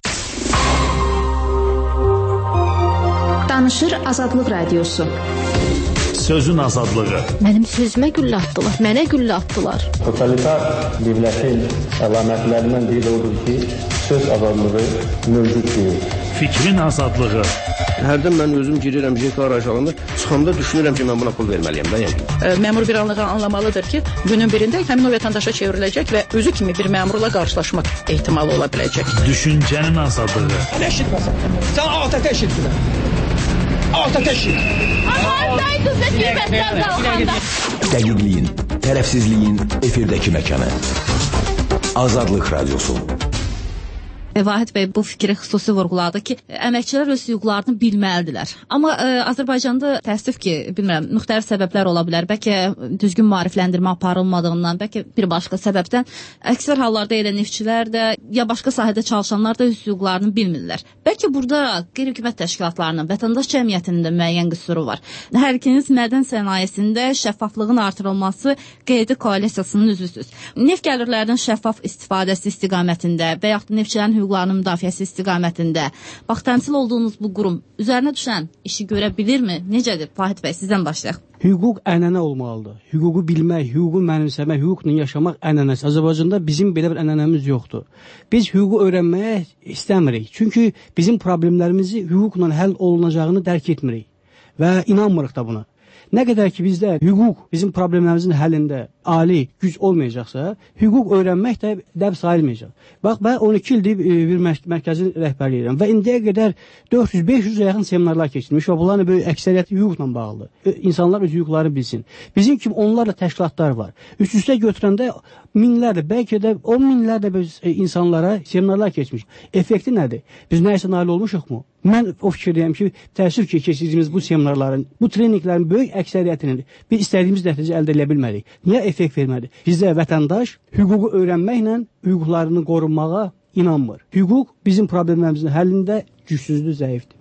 Danışır Azadlıq Radiosu. Sözün azadlığı. Mənim sözümə güllə atdılar, mənə güllə atdılar. Totalitar dövlətin əlamətlərindən biri odur ki, söz azadlığı mövcud deyil. Fikrin azadlığı. Hərdən mən özüm girirəm JK aracılığında, çıxanda düşünürəm ki, mən buna pul verməliyəm də yəni. Məmur bir anlığa anlamalıdır ki, günün birində həmin o vətəndaşa çevriləcək və özü kimi bir məmurla qarşılaşmaq ehtimalı ola biləcək. Düşüncənin azadlığı. Eşitməsən. Sən ATƏT eşitmirəm. ATƏT eşit. Amandaydınız da qiymətlər qalxanda. Dəqiqliyin, tərəfsizliyin efirdəki məkanı. Azadlıq Radiosu. Vahid bəy bu fikri xüsusi vurğuladı ki, əməkçilər öz hüquqlarını bilməlidirlər. Amma Azərbaycanda təəssüf ki, bilmirəm, müxtəlif səbəblər ola bilər. Bəlkə düzgün maarifləndirmə aparılmadığından, bəlkə bir başqa səbəbdən əksər hallarda elə neftçilər də ya başqa sahədə çalışanlar da öz hüquqlarını bilmirlər. Bəlkə burada qeyri-hökumət təşkilatlarının, vətəndaş cəmiyyətinin də müəyyən qüsuru var. Hər ikiniz mədən sənayesində şəffaflığın artırılması qeydi koalisiyasının üzvüsüz. Neft gəlirlərinin şəffaf istifadəsi istiqamətində və yaxud neftçilərin hüquqlarının müdafiəsi istiqamətində bax təmsil olduğunuz bu qurum üzərinə düşən işi görə bilirmi? Necədir? Vahid bəy, sizdən başlayaq. Hüquq ənənə olmalıdır. Hüququ bilmək, hüququ mənimsəmək, hüquqla yaşamaq ənənəsi. Azərbaycanda bizim belə bir ənənəmiz yoxdur. Biz hüququ öyrənməyə istəmirik. Çünki bizim problemlərimizi hüquqla həll olunacağını dərk etmirik və inanmırıq da buna. Nə qədər ki bizdə hüquq bizim problemlərimizin həllində ali güc olmayacaqsa, hüquq öyrənmək də dəb sayılmayacaq. Bax, mən 12 ildir bir mərkəzin rəhbərliyi edirəm və indiyə qədər 400-500 yaxın seminarlar keçirmiş və bunların böyük əksəriyyəti hüquqla bağlıdır. İnsanlar öz hüquqları bilsin. Bizim kimi onlarla təşkilatlar var. Üst-üstə götürəndə minlərlə, bəlkə də 10 minlərlə insanlara seminarlar keçmiş. Effekti nədir? Biz nəyəsə nail olmuşuq mu? Mən o fikirdəyəm ki, təəssüf ki, keçirdiyimiz bu seminarların, bu treninqlərin böyük əksəriyyətinin biz istədiyimiz nəticə əldə edə bilmədik. Niyə effekt vermədi? Bizdə vətəndaş hüququ öyrənməklə hüquqlarını qorunmağa inanmır. Hüquq bizim problemlərimizin həllində gücsüzdür, zəifdir.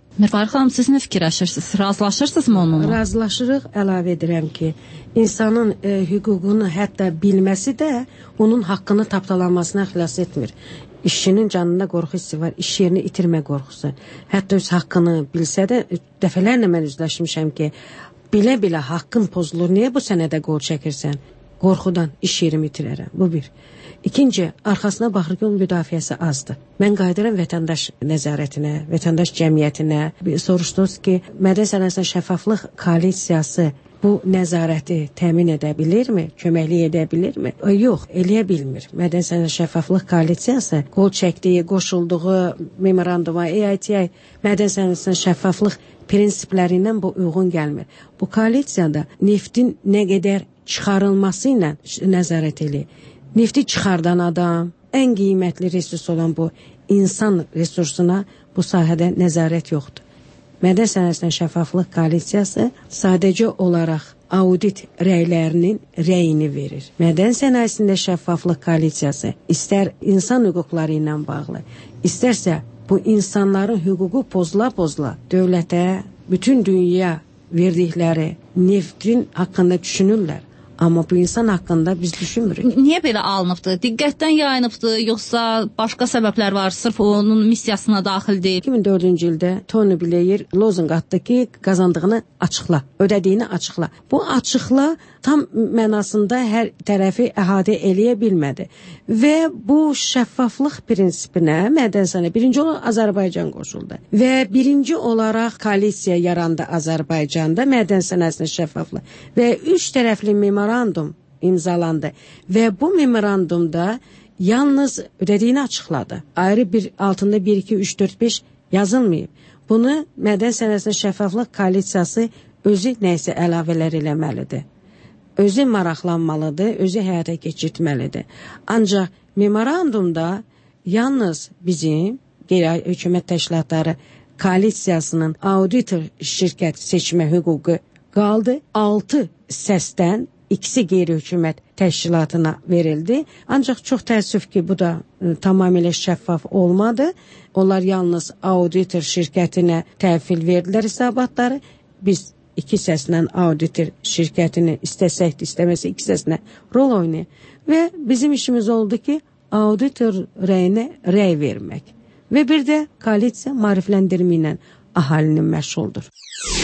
Mirvari xanım, siz nə fikirləşirsiniz? Razılaşırsınızmı onunla? Razılaşırıq, əlavə edirəm ki, insanın hüququnu hətta bilməsi də onun haqqını tapdalanmasına xilas etmir. İşçinin canında qorxu hissi var, iş yerini itirmə qorxusu. Hətta öz haqqını bilsə də, dəfələrlə mən üzləşmişəm ki, bilə-bilə haqqın pozulur, niyə bu sənədə qol çəkirsən? Qorxudan iş yerimi itirərəm, bu bir. İkinci, arxasına baxır ki, onun müdafiəsi azdır. Mən qayıdıram vətəndaş nəzarətinə, vətəndaş cəmiyyətinə. Soruşdunuz ki, Mədəni Sənayesinin Şəffaflıq Koalisiyası bu nəzarəti təmin edə bilirmi, köməklik edə bilirmi? Yox, eləyə bilmir. Mədəni Sənayesinin Şəffaflıq Koalisiyası qol çəkdiyi, qoşulduğu memoranduma, EITI Mədəni Sənayesinin şəffaflıq prinsiplərindən bu uyğun gəlmir. Bu koalisiyada neftin nə qədər çıxarılması ilə nəzarət eləyir. Nefti çıxardan adam, ən qiymətli resurs olan bu insan resursuna bu sahədə nəzarət yoxdur. Mədəni Sənayesinin Şəffaflıq Koalisiyası sadəcə olaraq audit rəylərinin rəyini verir. Mədəni Sənayesində Şəffaflıq Koalisiyası istər insan hüquqları ilə bağlı, istərsə bu insanların hüququ pozula-pozula dövlətə, bütün dünya verdikləri neftin haqqında düşünürlər. Amma bu insan haqqında biz düşünmürük. Niyə belə alınıbdır? Diqqətdən yayınıbdır, yoxsa başqa səbəblər var, sırf onun missiyasına daxil deyil? 2004-cü ildə Tony Blair lozunq atdı ki, qazandığını açıqla, ödədiyini açıqla. Bu açıqla tam mənasında hər tərəfi əhatə eləyə bilmədi. Və bu şəffaflıq prinsipinə Mədəni Sənayesi birinci olaraq Azərbaycan qoşuldu. Və birinci olaraq koalisiya yarandı Azərbaycanda Mədəni Sənayesinin şəffaflığı. Və 3 tərəfli memorandum imzalandı. Və bu memorandumda yalnız ödədiyini açıqladı. Ayrı bir altında 1, 2, 3, 4, 5 yazılmayıb. Bunu Mədəni Sənayesinin Şəffaflıq Koalisiyası özü nəysə əlavələr eləməlidir. Özü maraqlanmalıdır, özü həyata keçirtməlidir. Ancaq memorandumda yalnız bizim qeyri-hökumət təşkilatları koalisiyasının auditor şirkət seçmə hüququ qaldı. 6 səsdən ikisi qeyri-hökumət təşkilatına verildi. Ancaq çox təəssüf ki, bu da tamamilə şəffaf olmadı. Onlar yalnız auditor şirkətinə təhvil verdilər hesabatları. Biz 2 səslə auditor şirkətini istəsək də istəməsək 2 səslə rol oynayır. Və bizim işimiz oldu ki, auditor rəyinə rəy vermək. Və bir də koalisiya maarifləndirmə ilə əhalinin məşğuldur.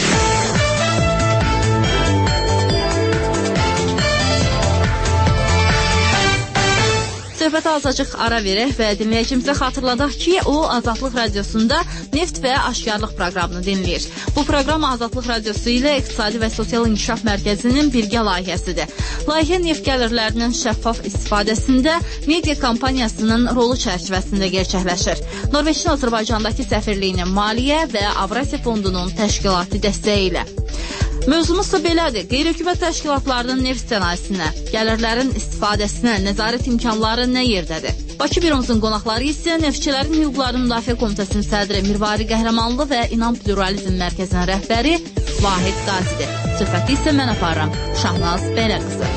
Söhbətə azacıq ara verək və dinləyicimizə xatırladaq ki, o Azadlıq Radiosunda Neft və Aşkarlıq proqramını dinləyir. Bu proqram Azadlıq Radiosu ilə İqtisadi və Sosial İnkişaf Mərkəzinin birgə layihəsidir. Layihə neft gəlirlərinin şəffaf istifadəsində media kampaniyasının rolu çərçivəsində gerçəkləşir. Norveçin Azərbaycandakı səfirliyinin maliyyə və Avrasiya Fondunun təşkilati dəstəyi ilə. Mövzumuz da belədir. Qeyri-hökumət təşkilatlarının neft sənayesinə, gəlirlərin istifadəsinə, nəzarət imkanları nə yerdədir? Bakı büromuzun qonaqları isə Neftçilərin Hüquqlarının Müdafiə Komitəsinin sədri Mirvari Qəhrəmanlı və İnam Pluralizm Mərkəzinin rəhbəri Vahid Qazidir. Söhbəti isə mən aparıram. Şahnaz Bəylərqızı.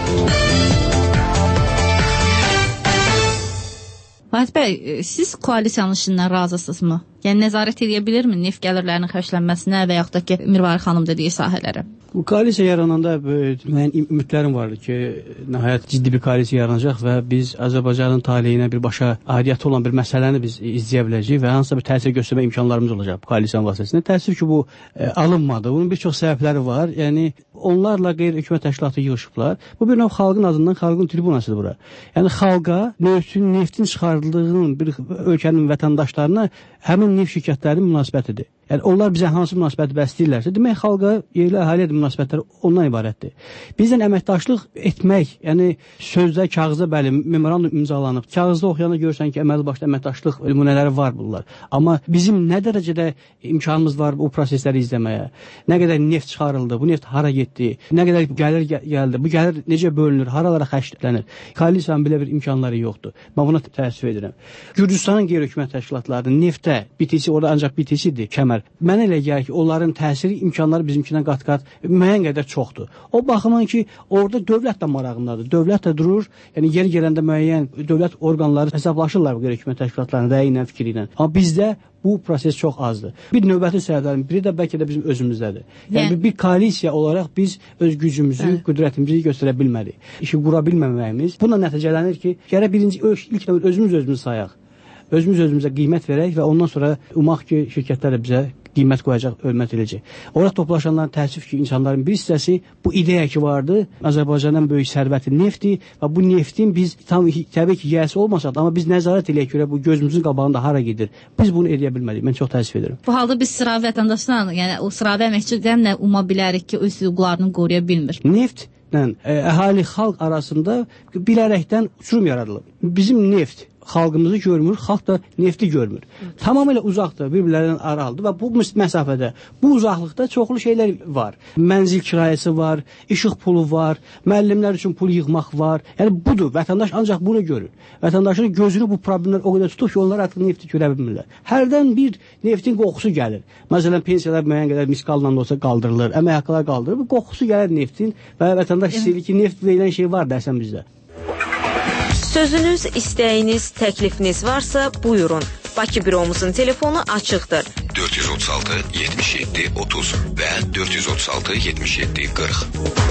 Vahid bəy, siz koalisiyanın işindən razısınızmı? Yəni nəzarət edə bilirmi neft gəlirlərinin xərclənməsinə və yaxud da ki, Mirvari xanım dediyi sahələrə? Bu koalisiya yarananda müəyyən ümidlərim vardı ki, nəhayət ciddi bir koalisiya yaranacaq və biz Azərbaycanın taleyinə birbaşa aidiyyəti olan bir məsələni biz izləyə biləcəyik və hansısa bir təsir göstərmə imkanlarımız olacaq bu koalisiyanın vasitəsilə. Təəssüf ki, bu alınmadı. Bunun bir çox səbəbləri var. Yəni onlarla qeyri-hökumət təşkilatı yığışıblar. Bu bir növ xalqın adından xalqın tribunasıdır bura. Yəni xalqa neftin çıxarıldığının bir ölkənin vətəndaşlarına həmin neft şirkətlərinin münasibətidir. Yəni onlar bizə hansı münasibəti bəsləyirlərsə, demək xalqa, yerli əhaliyə də münasibətləri ondan ibarətdir. Bizdən əməkdaşlıq etmək, yəni sözdə, kağızda bəli, memorandum imzalanıb. Kağızda oxuyanda görürsən ki, əməli başda əməkdaşlıq nümunələri var bunlar. Amma bizim nə dərəcədə imkanımız var bu prosesləri izləməyə? Nə qədər neft çıxarıldı, bu neft hara getdi, nə qədər gəlir gəldi, bu gəlir necə bölünür, haralara xərclənir? Koalisiyanın belə bir imkanları yoxdur. Mən buna təəssüf edirəm. Gürcüstanın qeyri-hökumət təşkilatlarının neftə, BTC, orada ancaq BTC-dir, kəmər. şirkətlər, mənə elə gəlir ki, onların təsiri imkanları bizimkindən qat-qat müəyyən qədər çoxdur. O baxımdan ki, orada dövlət də marağındadır. Dövlət də durur, yəni yer gələndə müəyyən dövlət orqanları hesablaşırlar bu hökumət təşkilatlarının rəyi ilə, fikri ilə. Amma bizdə bu proses çox azdır. Bir növbəti səbəblərin biri də bəlkə də bizim özümüzdədir. Yəni bir koalisiya olaraq biz öz gücümüzü, qüdrətimizi göstərə bilmədik. İşi qura bilməməyimiz buna nəticələnir ki, gərək ilk özümüzü sayaq. Özümüzə qiymət verək və ondan sonra umaq ki, şirkətlər də bizə qiymət qoyacaq, hörmət edəcək. Orada toplaşanların təəssüf ki, insanların bir hissəsi bu ideya ki vardı, Azərbaycanın böyük sərvəti neftdir və bu neftin biz təbii ki, yiyəsi olmasaq da, amma biz nəzarət eləyək görə bu gözümüzün qabağında hara gedir. Biz bunu edə bilmədik. Mən çox təəssüf edirəm. Bu halda biz sıravi vətəndaşlarla, yəni o sıravi əməkçilərdən nə umma bilərik ki, öz hüquqlarını qoruya bilmir. Neftlə əhali xalq arasında bilərəkdən uçurum yaradılıb. Bizim neft xalqımızı görmür, xalq da nefti görmür. Tamamilə uzaqdır, bir-birlərindən aralıdır və bu məsafədə, bu uzaqlıqda çoxlu şeylər var. Mənzil kirayəsi var, işıq pulu var, müəllimlər üçün pul yığmaq var. Yəni budur, vətəndaş ancaq bunu görür. Vətəndaşın gözünü bu problemlər o qədər tutub ki, onlar artıq nefti görə bilmirlər. Hərdən bir neftin qoxusu gəlir. Məsələn, pensiyalar müəyyən qədər miskalla da olsa qaldırılır, əmək haqqları qaldırılır. Bu qoxusu gəlir neftin və vətəndaş hiss edir ki, neft deyilən şey var dərsən bizdə. Sözünüz, istəyiniz, təklifiniz varsa buyurun. Bakı büromuzun telefonu açıqdır. 436 77 30 və 436 77 40.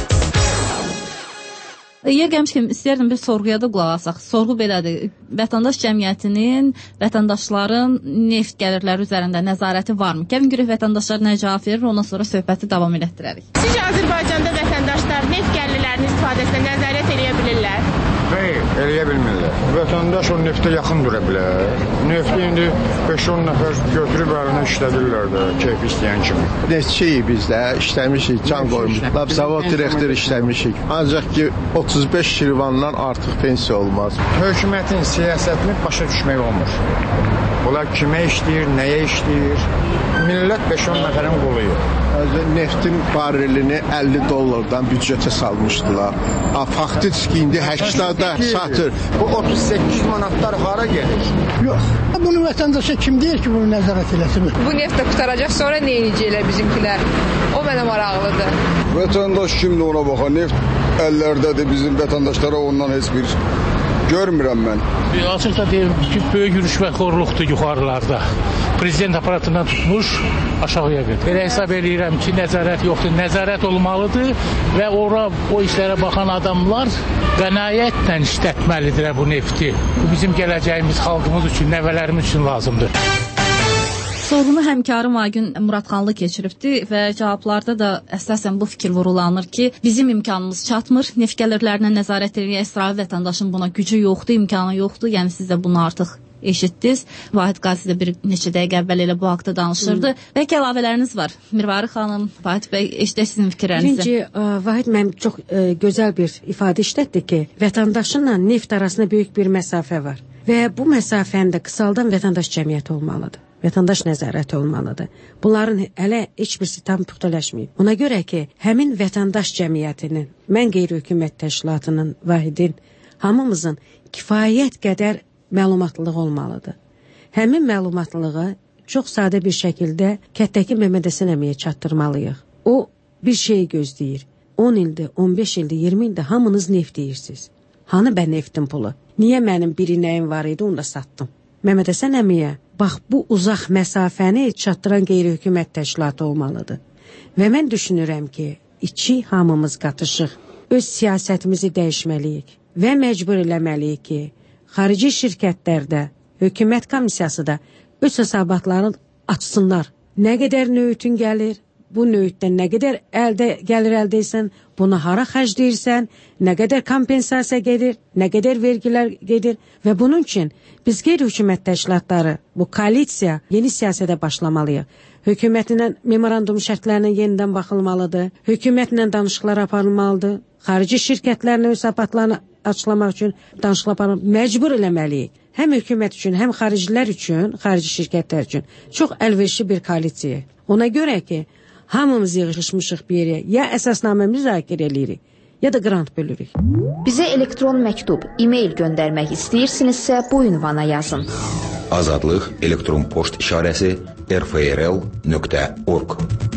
Yer gəlmişkən, istəyərdim bir sorğuya da qulaq asaq. Sorğu belədir. Vətəndaş cəmiyyətinin, vətəndaşların neft gəlirləri üzərində nəzarəti varmı? Gəlin görək vətəndaşlar nə cavab verir, ondan sonra söhbəti davam elətdirərik. Sizcə Azərbaycanda vətəndaşlar neft gəlirlərinin istifadəsinə nəzarət edə bilirlər? Xeyr, eləyə bilmirlər. Vətəndaş o neftə yaxın dura bilər. Nefti indi 5-10 nəfər götürüb əlinə işlədirlər də, keyf istəyən kimi. Neftçiyik biz də, işləmişik, can qoymuşik. Zavod direktor işləmişik. Ancaq ki, 35 şirvandan artıq pensiya olmaz. Hökumətin siyasətini başa düşmək olmur. Onlar kimə işləyir, nəyə işləyir? Millət 5-10 nəfərin qoluyur. Neftin barelini 50 dollardan büdcətə salmışdılar. Faktiki indi 80-də satır. Bu 38 manatlar hara gelir? Yox. Bunu vətəndaşa kim deyir ki, bunu nəzarət eləsin? Bu neft də qutaracaq, sonra nə edəcəklər bizimkilər? O mənə maraqlıdır. Vətəndaş kimdir ona baxar? Neft əllərdədir, bizim vətəndaşlara ondan heç bir görmürəm mən. Açıqca deyim ki, böyük rüşvətxorluqdur yuxarılarda. Prezident aparatından tutmuş aşağıya qədər. Belə hesab edirəm ki, nəzarət yoxdur. Nəzarət olmalıdır və ora o işlərə baxan adamlar qənaətlə işlətməlidirlər bu nefti. Bu bizim gələcəyimiz, xalqımız üçün, nəvələrimiz üçün lazımdır. Sorğunu həmkarım Aygün Muradxanlı keçiribdi və cavablarda da əsasən bu fikir vurulanır ki, bizim imkanımız çatmır, neft gəlirlərinə nəzarət edən İsrail vətəndaşın buna gücü yoxdur, imkanı yoxdur. Yəni siz də bunu artıq eşitdiniz. Vahid Qazi də bir neçə dəqiqə əvvəl elə bu haqda danışırdı. Bəlkə əlavələriniz var. Mirvari xanım, Vahid bəy, eşidək sizin fikirlərinizi. Birinci, Vahid mənim çox gözəl bir ifadə işlətdi ki, vətəndaşınla neft arasında böyük bir məsafə var və bu məsafəni də qısaldan vətəndaş cəmiyyəti olmalıdır. Vətəndaş nəzarəti olmalıdır. Bunların hələ heç birisi tam puxtalaşmayıb. Ona görə ki, həmin vətəndaş cəmiyyətinin, mən qeyri-hökumət təşkilatının, Vahidin, hamımızın kifayət qədər məlumatlılığı olmalıdır. Həmin məlumatlılığı çox sadə bir şəkildə kətdəki Məhəmməd Həsən əmiyə çatdırmalıyıq. O bir şey gözləyir. 10 ildir, 15 ildir, 20 ildir hamınız neft deyirsiniz. Hanı bə neftin pulu? Niyə mənim bir inəyim var idi, onu da satdım? Məhəmməd Həsən əmiyə bax bu uzaq məsafəni çatdıran qeyri-hökumət təşkilatı olmalıdır. Və mən düşünürəm ki, içi hamımız qatışıq. Öz siyasətimizi dəyişməliyik və məcbur eləməliyik ki, xarici şirkətlərdə, hökumət komissiyası da öz hesabatlarını açsınlar. Nə qədər nöğütün gəlir, bu nöğütdən nə qədər gəlir əldə etsən, buna hara xərcləyirsən, nə qədər kompensasiya gedir, nə qədər vergilər gedir və bunun üçün biz qeyri-hökumət təşkilatları, bu koalisiya yeni siyasətə başlamalıyıq. Hökumətinlə memorandum şərtlərinə yenidən baxılmalıdır, hökumətlə danışıqlar aparılmalıdır, xarici şirkətlərlə hesabatlarını açıqlamaq üçün danışıqlar aparılmalıdır, məcbur eləməliyik. Həm hökumət üçün, həm xaricilər üçün, xarici şirkətlər üçün çox əlverişli bir koalisiya. Ona görə ki, hamımız yığışmışıq bir yerə, ya əsasnaməmizi müzakirə edirik, ya da qrant bölürük. Bizə elektron məktub, e-mail göndərmək istəyirsinizsə bu ünvana yazın. Azadlıq elektron poçt işarəsi rfrl.org.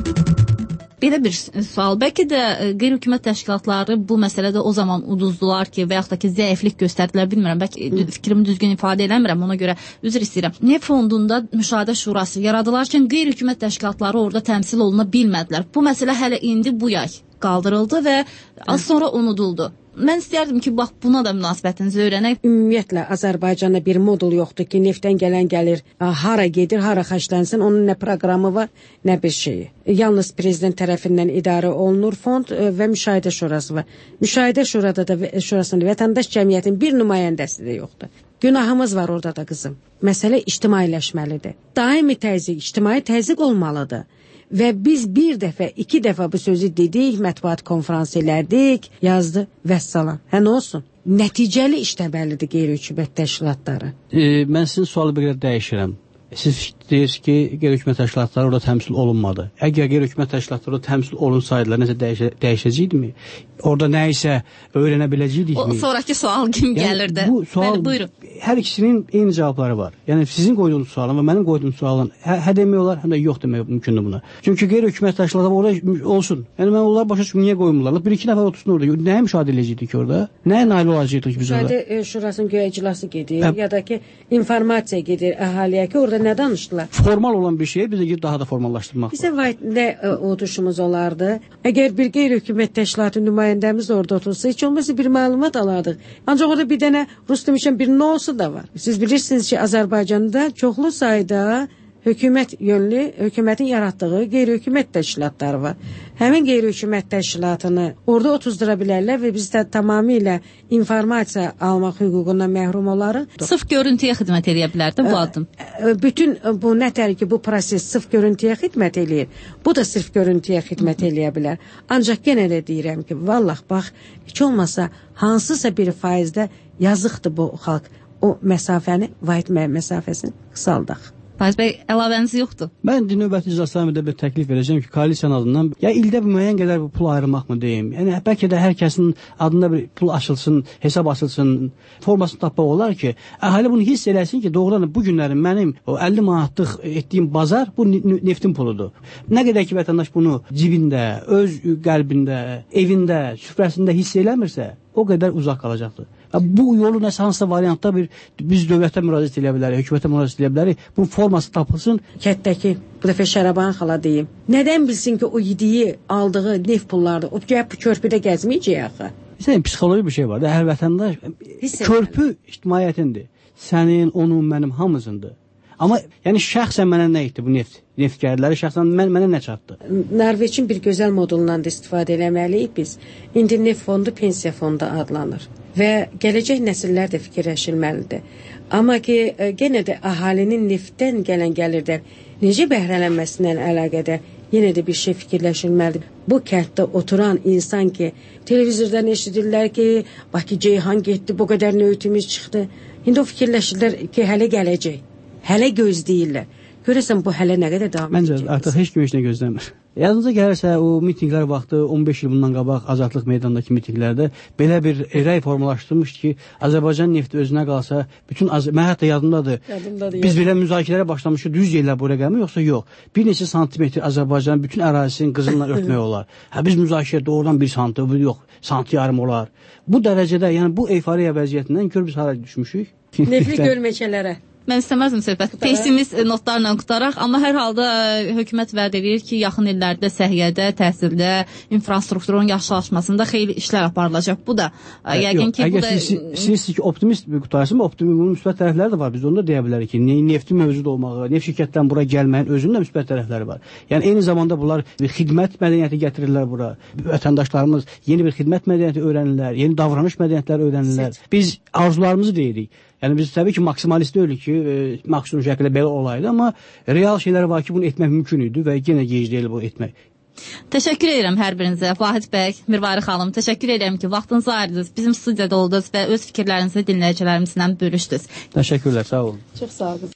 Belə bir sual. Bəlkə də qeyri-hökumət təşkilatları bu məsələdə o zaman uduzdular ki, və yaxud da ki, zəiflik göstərdilər, bilmirəm. Bəlkə fikrimi düzgün ifadə eləmirəm, ona görə üzr istəyirəm. Neft fondunda müşahidə şurası yaradılarkən qeyri-hökumət təşkilatları orada təmsil oluna bilmədilər. Bu məsələ hələ indi bu yay qaldırıldı və az sonra unuduldu. Mən istərdim ki, bax buna da münasibətinizi öyrənək. Ümumiyyətlə Azərbaycanda bir modul yoxdur ki, neftdən gələn gəlir, hara gedir, hara xərclənsin, onun nə proqramı var, nə bir şeyi. Yalnız prezident tərəfindən idarə olunur fond və müşahidə şurası var. Müşahidə şurasında vətəndaş cəmiyyətin bir nümayəndəsi də yoxdur. Günahımız var orada da qızım. Məsələ ictimailəşməlidir. Daimi təzyiq, ictimai təzyiq olmalıdır. Və biz bir dəfə, iki dəfə bu sözü dedik, mətbuat konferansı elədik, yazdı, vəssalam. Hə, nə olsun? Nəticəli işləməlidir qeyri-hökumət təşkilatları. Mən sizin sualı bir qədər dəyişirəm. Siz deyirsiniz ki, qeyri-hökumət təşkilatları orada təmsil olunmadı. Əgər qeyri-hökumət təşkilatları orada təmsil olunsaydılar, nəsə dəyişəcəkdimi? Orada nə isə öyrənə biləcəkdikmi? Sonraki sual kim gəlirdi? Bu sual, buyurun. Hər ikisinin eyni cavabları var. Yəni sizin qoyduğunuz sualın və mənim qoyduğum sualın hə demək olar, həm də yox demək mümkündür buna. Çünki qeyri-hökumət təşkilatları orada olsun. Yəni mən onlar başa düşmürəm, niyə qoymurlar? Bir-iki nəfər otursun orada. Nəyə müşahidə edəcəkdik ki orada? Nəyə nail olacaqdik biz orada? Müşahidə şurasının göyə iclası gedir, ya da ki informasiya gedir əhaliyə ki, orada nə danışdılar? Formal olan bir şeyi bizə daha da formallaşdırmaq. Bizə nə uduşumuz olardı? Əgər bir qeyri-hökumət təşkilatı nümayəndəmiz orada otursa, heç olmazsa bir məlumat alardıq. Ancaq orada bir dənə rus demişəm bir nosu da var. Siz bilirsiniz ki, Azərbaycanda çoxlu sayda hökumət yönlü, hökumətin yaratdığı qeyri-hökumət təşkilatları var. Həmin qeyri-hökumət təşkilatını orada otuzdıra bilərlər və biz də tamamilə informasiya almaq hüququndan məhrum olarıq. Sırf görüntüyə xidmət edə bilərdi bu addım. Bütün bu nətər ki, bu proses sırf görüntüyə xidmət eləyir. Bu da sırf görüntüyə xidmət eləyə bilər. Ancaq yenə də deyirəm ki, vallah bax, heç olmasa hansısa bir faizdə yazıqdır bu xalq. O məsafəni, vahid məsafəsini qısaldaq. Faiz bəy, əlavəniz yoxdur. Mən növbəti iclaslarımda bir təklif verəcəm ki, koalisiyanın adından ya ildə bir müəyyən qədər pul ayırmaq mı deyim? Yəni bəlkə də hər kəsin adında bir pul açılsın, hesab açılsın, formasını tapmaq olar ki, əhali bunu hiss eləsin ki, doğrudan bu günlərin mənim o 50 manatlıq etdiyim bazar bu neftin puludur. Nə qədər ki vətəndaş bunu cibində, öz qəlbində, evində, süfrəsində hiss eləmirsə, o qədər uzaq qalacaqdır. Bu yolu nəsə hansısa variantda biz dövlətə müraciət edə bilərik, hökumətə müraciət edə bilərik. Bunun forması tapılsın. Kətdəki, bu dəfə Şəraban xala deyim. Nədən bilsin ki, o yediyi, aldığı neft pullardır? O bu körpüdə gəzməyəcək axı. Məsələn, psixoloji bir şey var da, hər vətəndaş körpü ictimaiyyətindir. Sənin, onun, mənim hamısındır. Amma yəni şəxsən mənə nə etdi bu neftkarları, şəxsən mənə nə çatdı? Norveçin bir gözəl modulundan da istifadə eləməliyik biz. İndi neft fondu pensiya fondu adlanır və gələcək nəsillər də fikirləşilməlidir. Amma ki, yenə də əhalinin neftdən gələn gəlirdən necə bəhrələnməsindən əlaqədar yenə də bir şey fikirləşilməlidir. Bu kənddə oturan insan ki, televizordan eşidirlər ki, bax ki, Ceyhan getdi, bu qədər növtümüz çıxdı. İndi o fikirləşirlər ki, hələ gələcək. Hələ gözləyirlər. Görəsən bu hələ nə qədər davam edəcək? Məncə artıq heç kim heç nə gözləmir. Yadınıza gəlirsə o mitinqlər vaxtı 15 il bundan qabaq Azadlıq meydanındakı mitinqlərdə belə bir rəy formalaşdırmış ki, Azərbaycan nefti özünə qalsa bütün mən hətta yadımdadır. Biz belə müzakirələrə başlamışıq, düz deyirlər bu rəqəmi yoxsa yox. Bir neçə santimetr Azərbaycanın bütün ərazisini qızılla örtmək olar. Biz müzakirə doğrudan 1 santim, bu yox, santi yarım olar. Bu dərəcədə, yəni bu eyfariya vəziyyətindən gör biz hara düşmüşük. Nefli gölməçələrə. Mən istəməzdim söhbət. Pessimist notlarla qutaraq, amma hər halda hökumət vəd edir ki, yaxın illərdə səhiyyədə, təhsildə, infrastrukturun yaxşılaşmasında xeyli işlər aparılacaq. Bu da yəqin ki, bu da siz ki, optimist bir qutarsın, optimizmin müsbət tərəfləri də var. Biz onu da deyə bilərik ki, neftin mövcud olmağı, neft şirkətdən bura gəlməyin özünün də müsbət tərəfləri var. Yəni eyni zamanda bunlar bir xidmət mədəniyyəti gətirirlər bura. Vətəndaşlarımız yeni bir xidmət mədəniyyəti öyrənirlər, yeni davranış mədəniyyətləri öyrənirlər. Biz arzularımızı deyirik. Yəni biz təbii ki, maksimalist deyilik ki, maksimum şəkildə belə olaydı, amma real şeylər var ki, bunu etmək mümkün idi və yenə gec deyil bu etmək. Təşəkkür edirəm hər birinizə. Vahid bəy, Mirvari xanım, təşəkkür edirəm ki, vaxtınızı ayırdınız, bizim studiyada oldunuz və öz fikirlərinizi dinləyicilərimizlə bölüşdünüz. Təşəkkürlər, sağ olun. Çox sağ olun.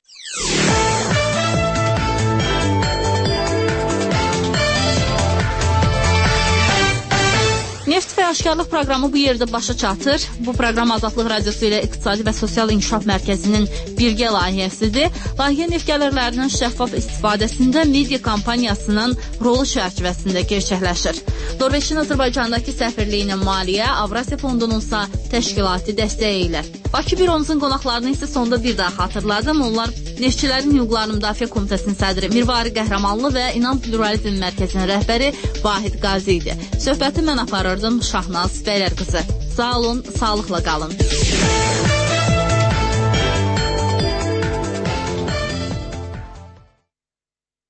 Neft və Aşkarlıq proqramı bu yerdə başa çatır. Bu proqram Azadlıq Radiosu ilə İqtisadi və Sosial İnkişaf Mərkəzinin birgə layihəsidir. Layihə neft gəlirlərinin şəffaf istifadəsində media kampaniyasının rolu çərçivəsində gerçəkləşir. Norveçin Azərbaycandakı səfirliyinin maliyyə, Avrasiya Fondununsa təşkilati dəstəyi ilə. Bakı Büromuzun qonaqlarını isə sonda bir daha xatırladım. Onlar Neftçilərin Hüquqlarını Müdafiə Komitəsinin sədri Mirvari Qəhrəmanlı və İnam Pluralizm Mərkəzinin rəhbəri Vahid Qazi idi. Söhbəti mən aparırdım Şahnaz Bəylər qızı. Sağ olun, sağlıqla qalın.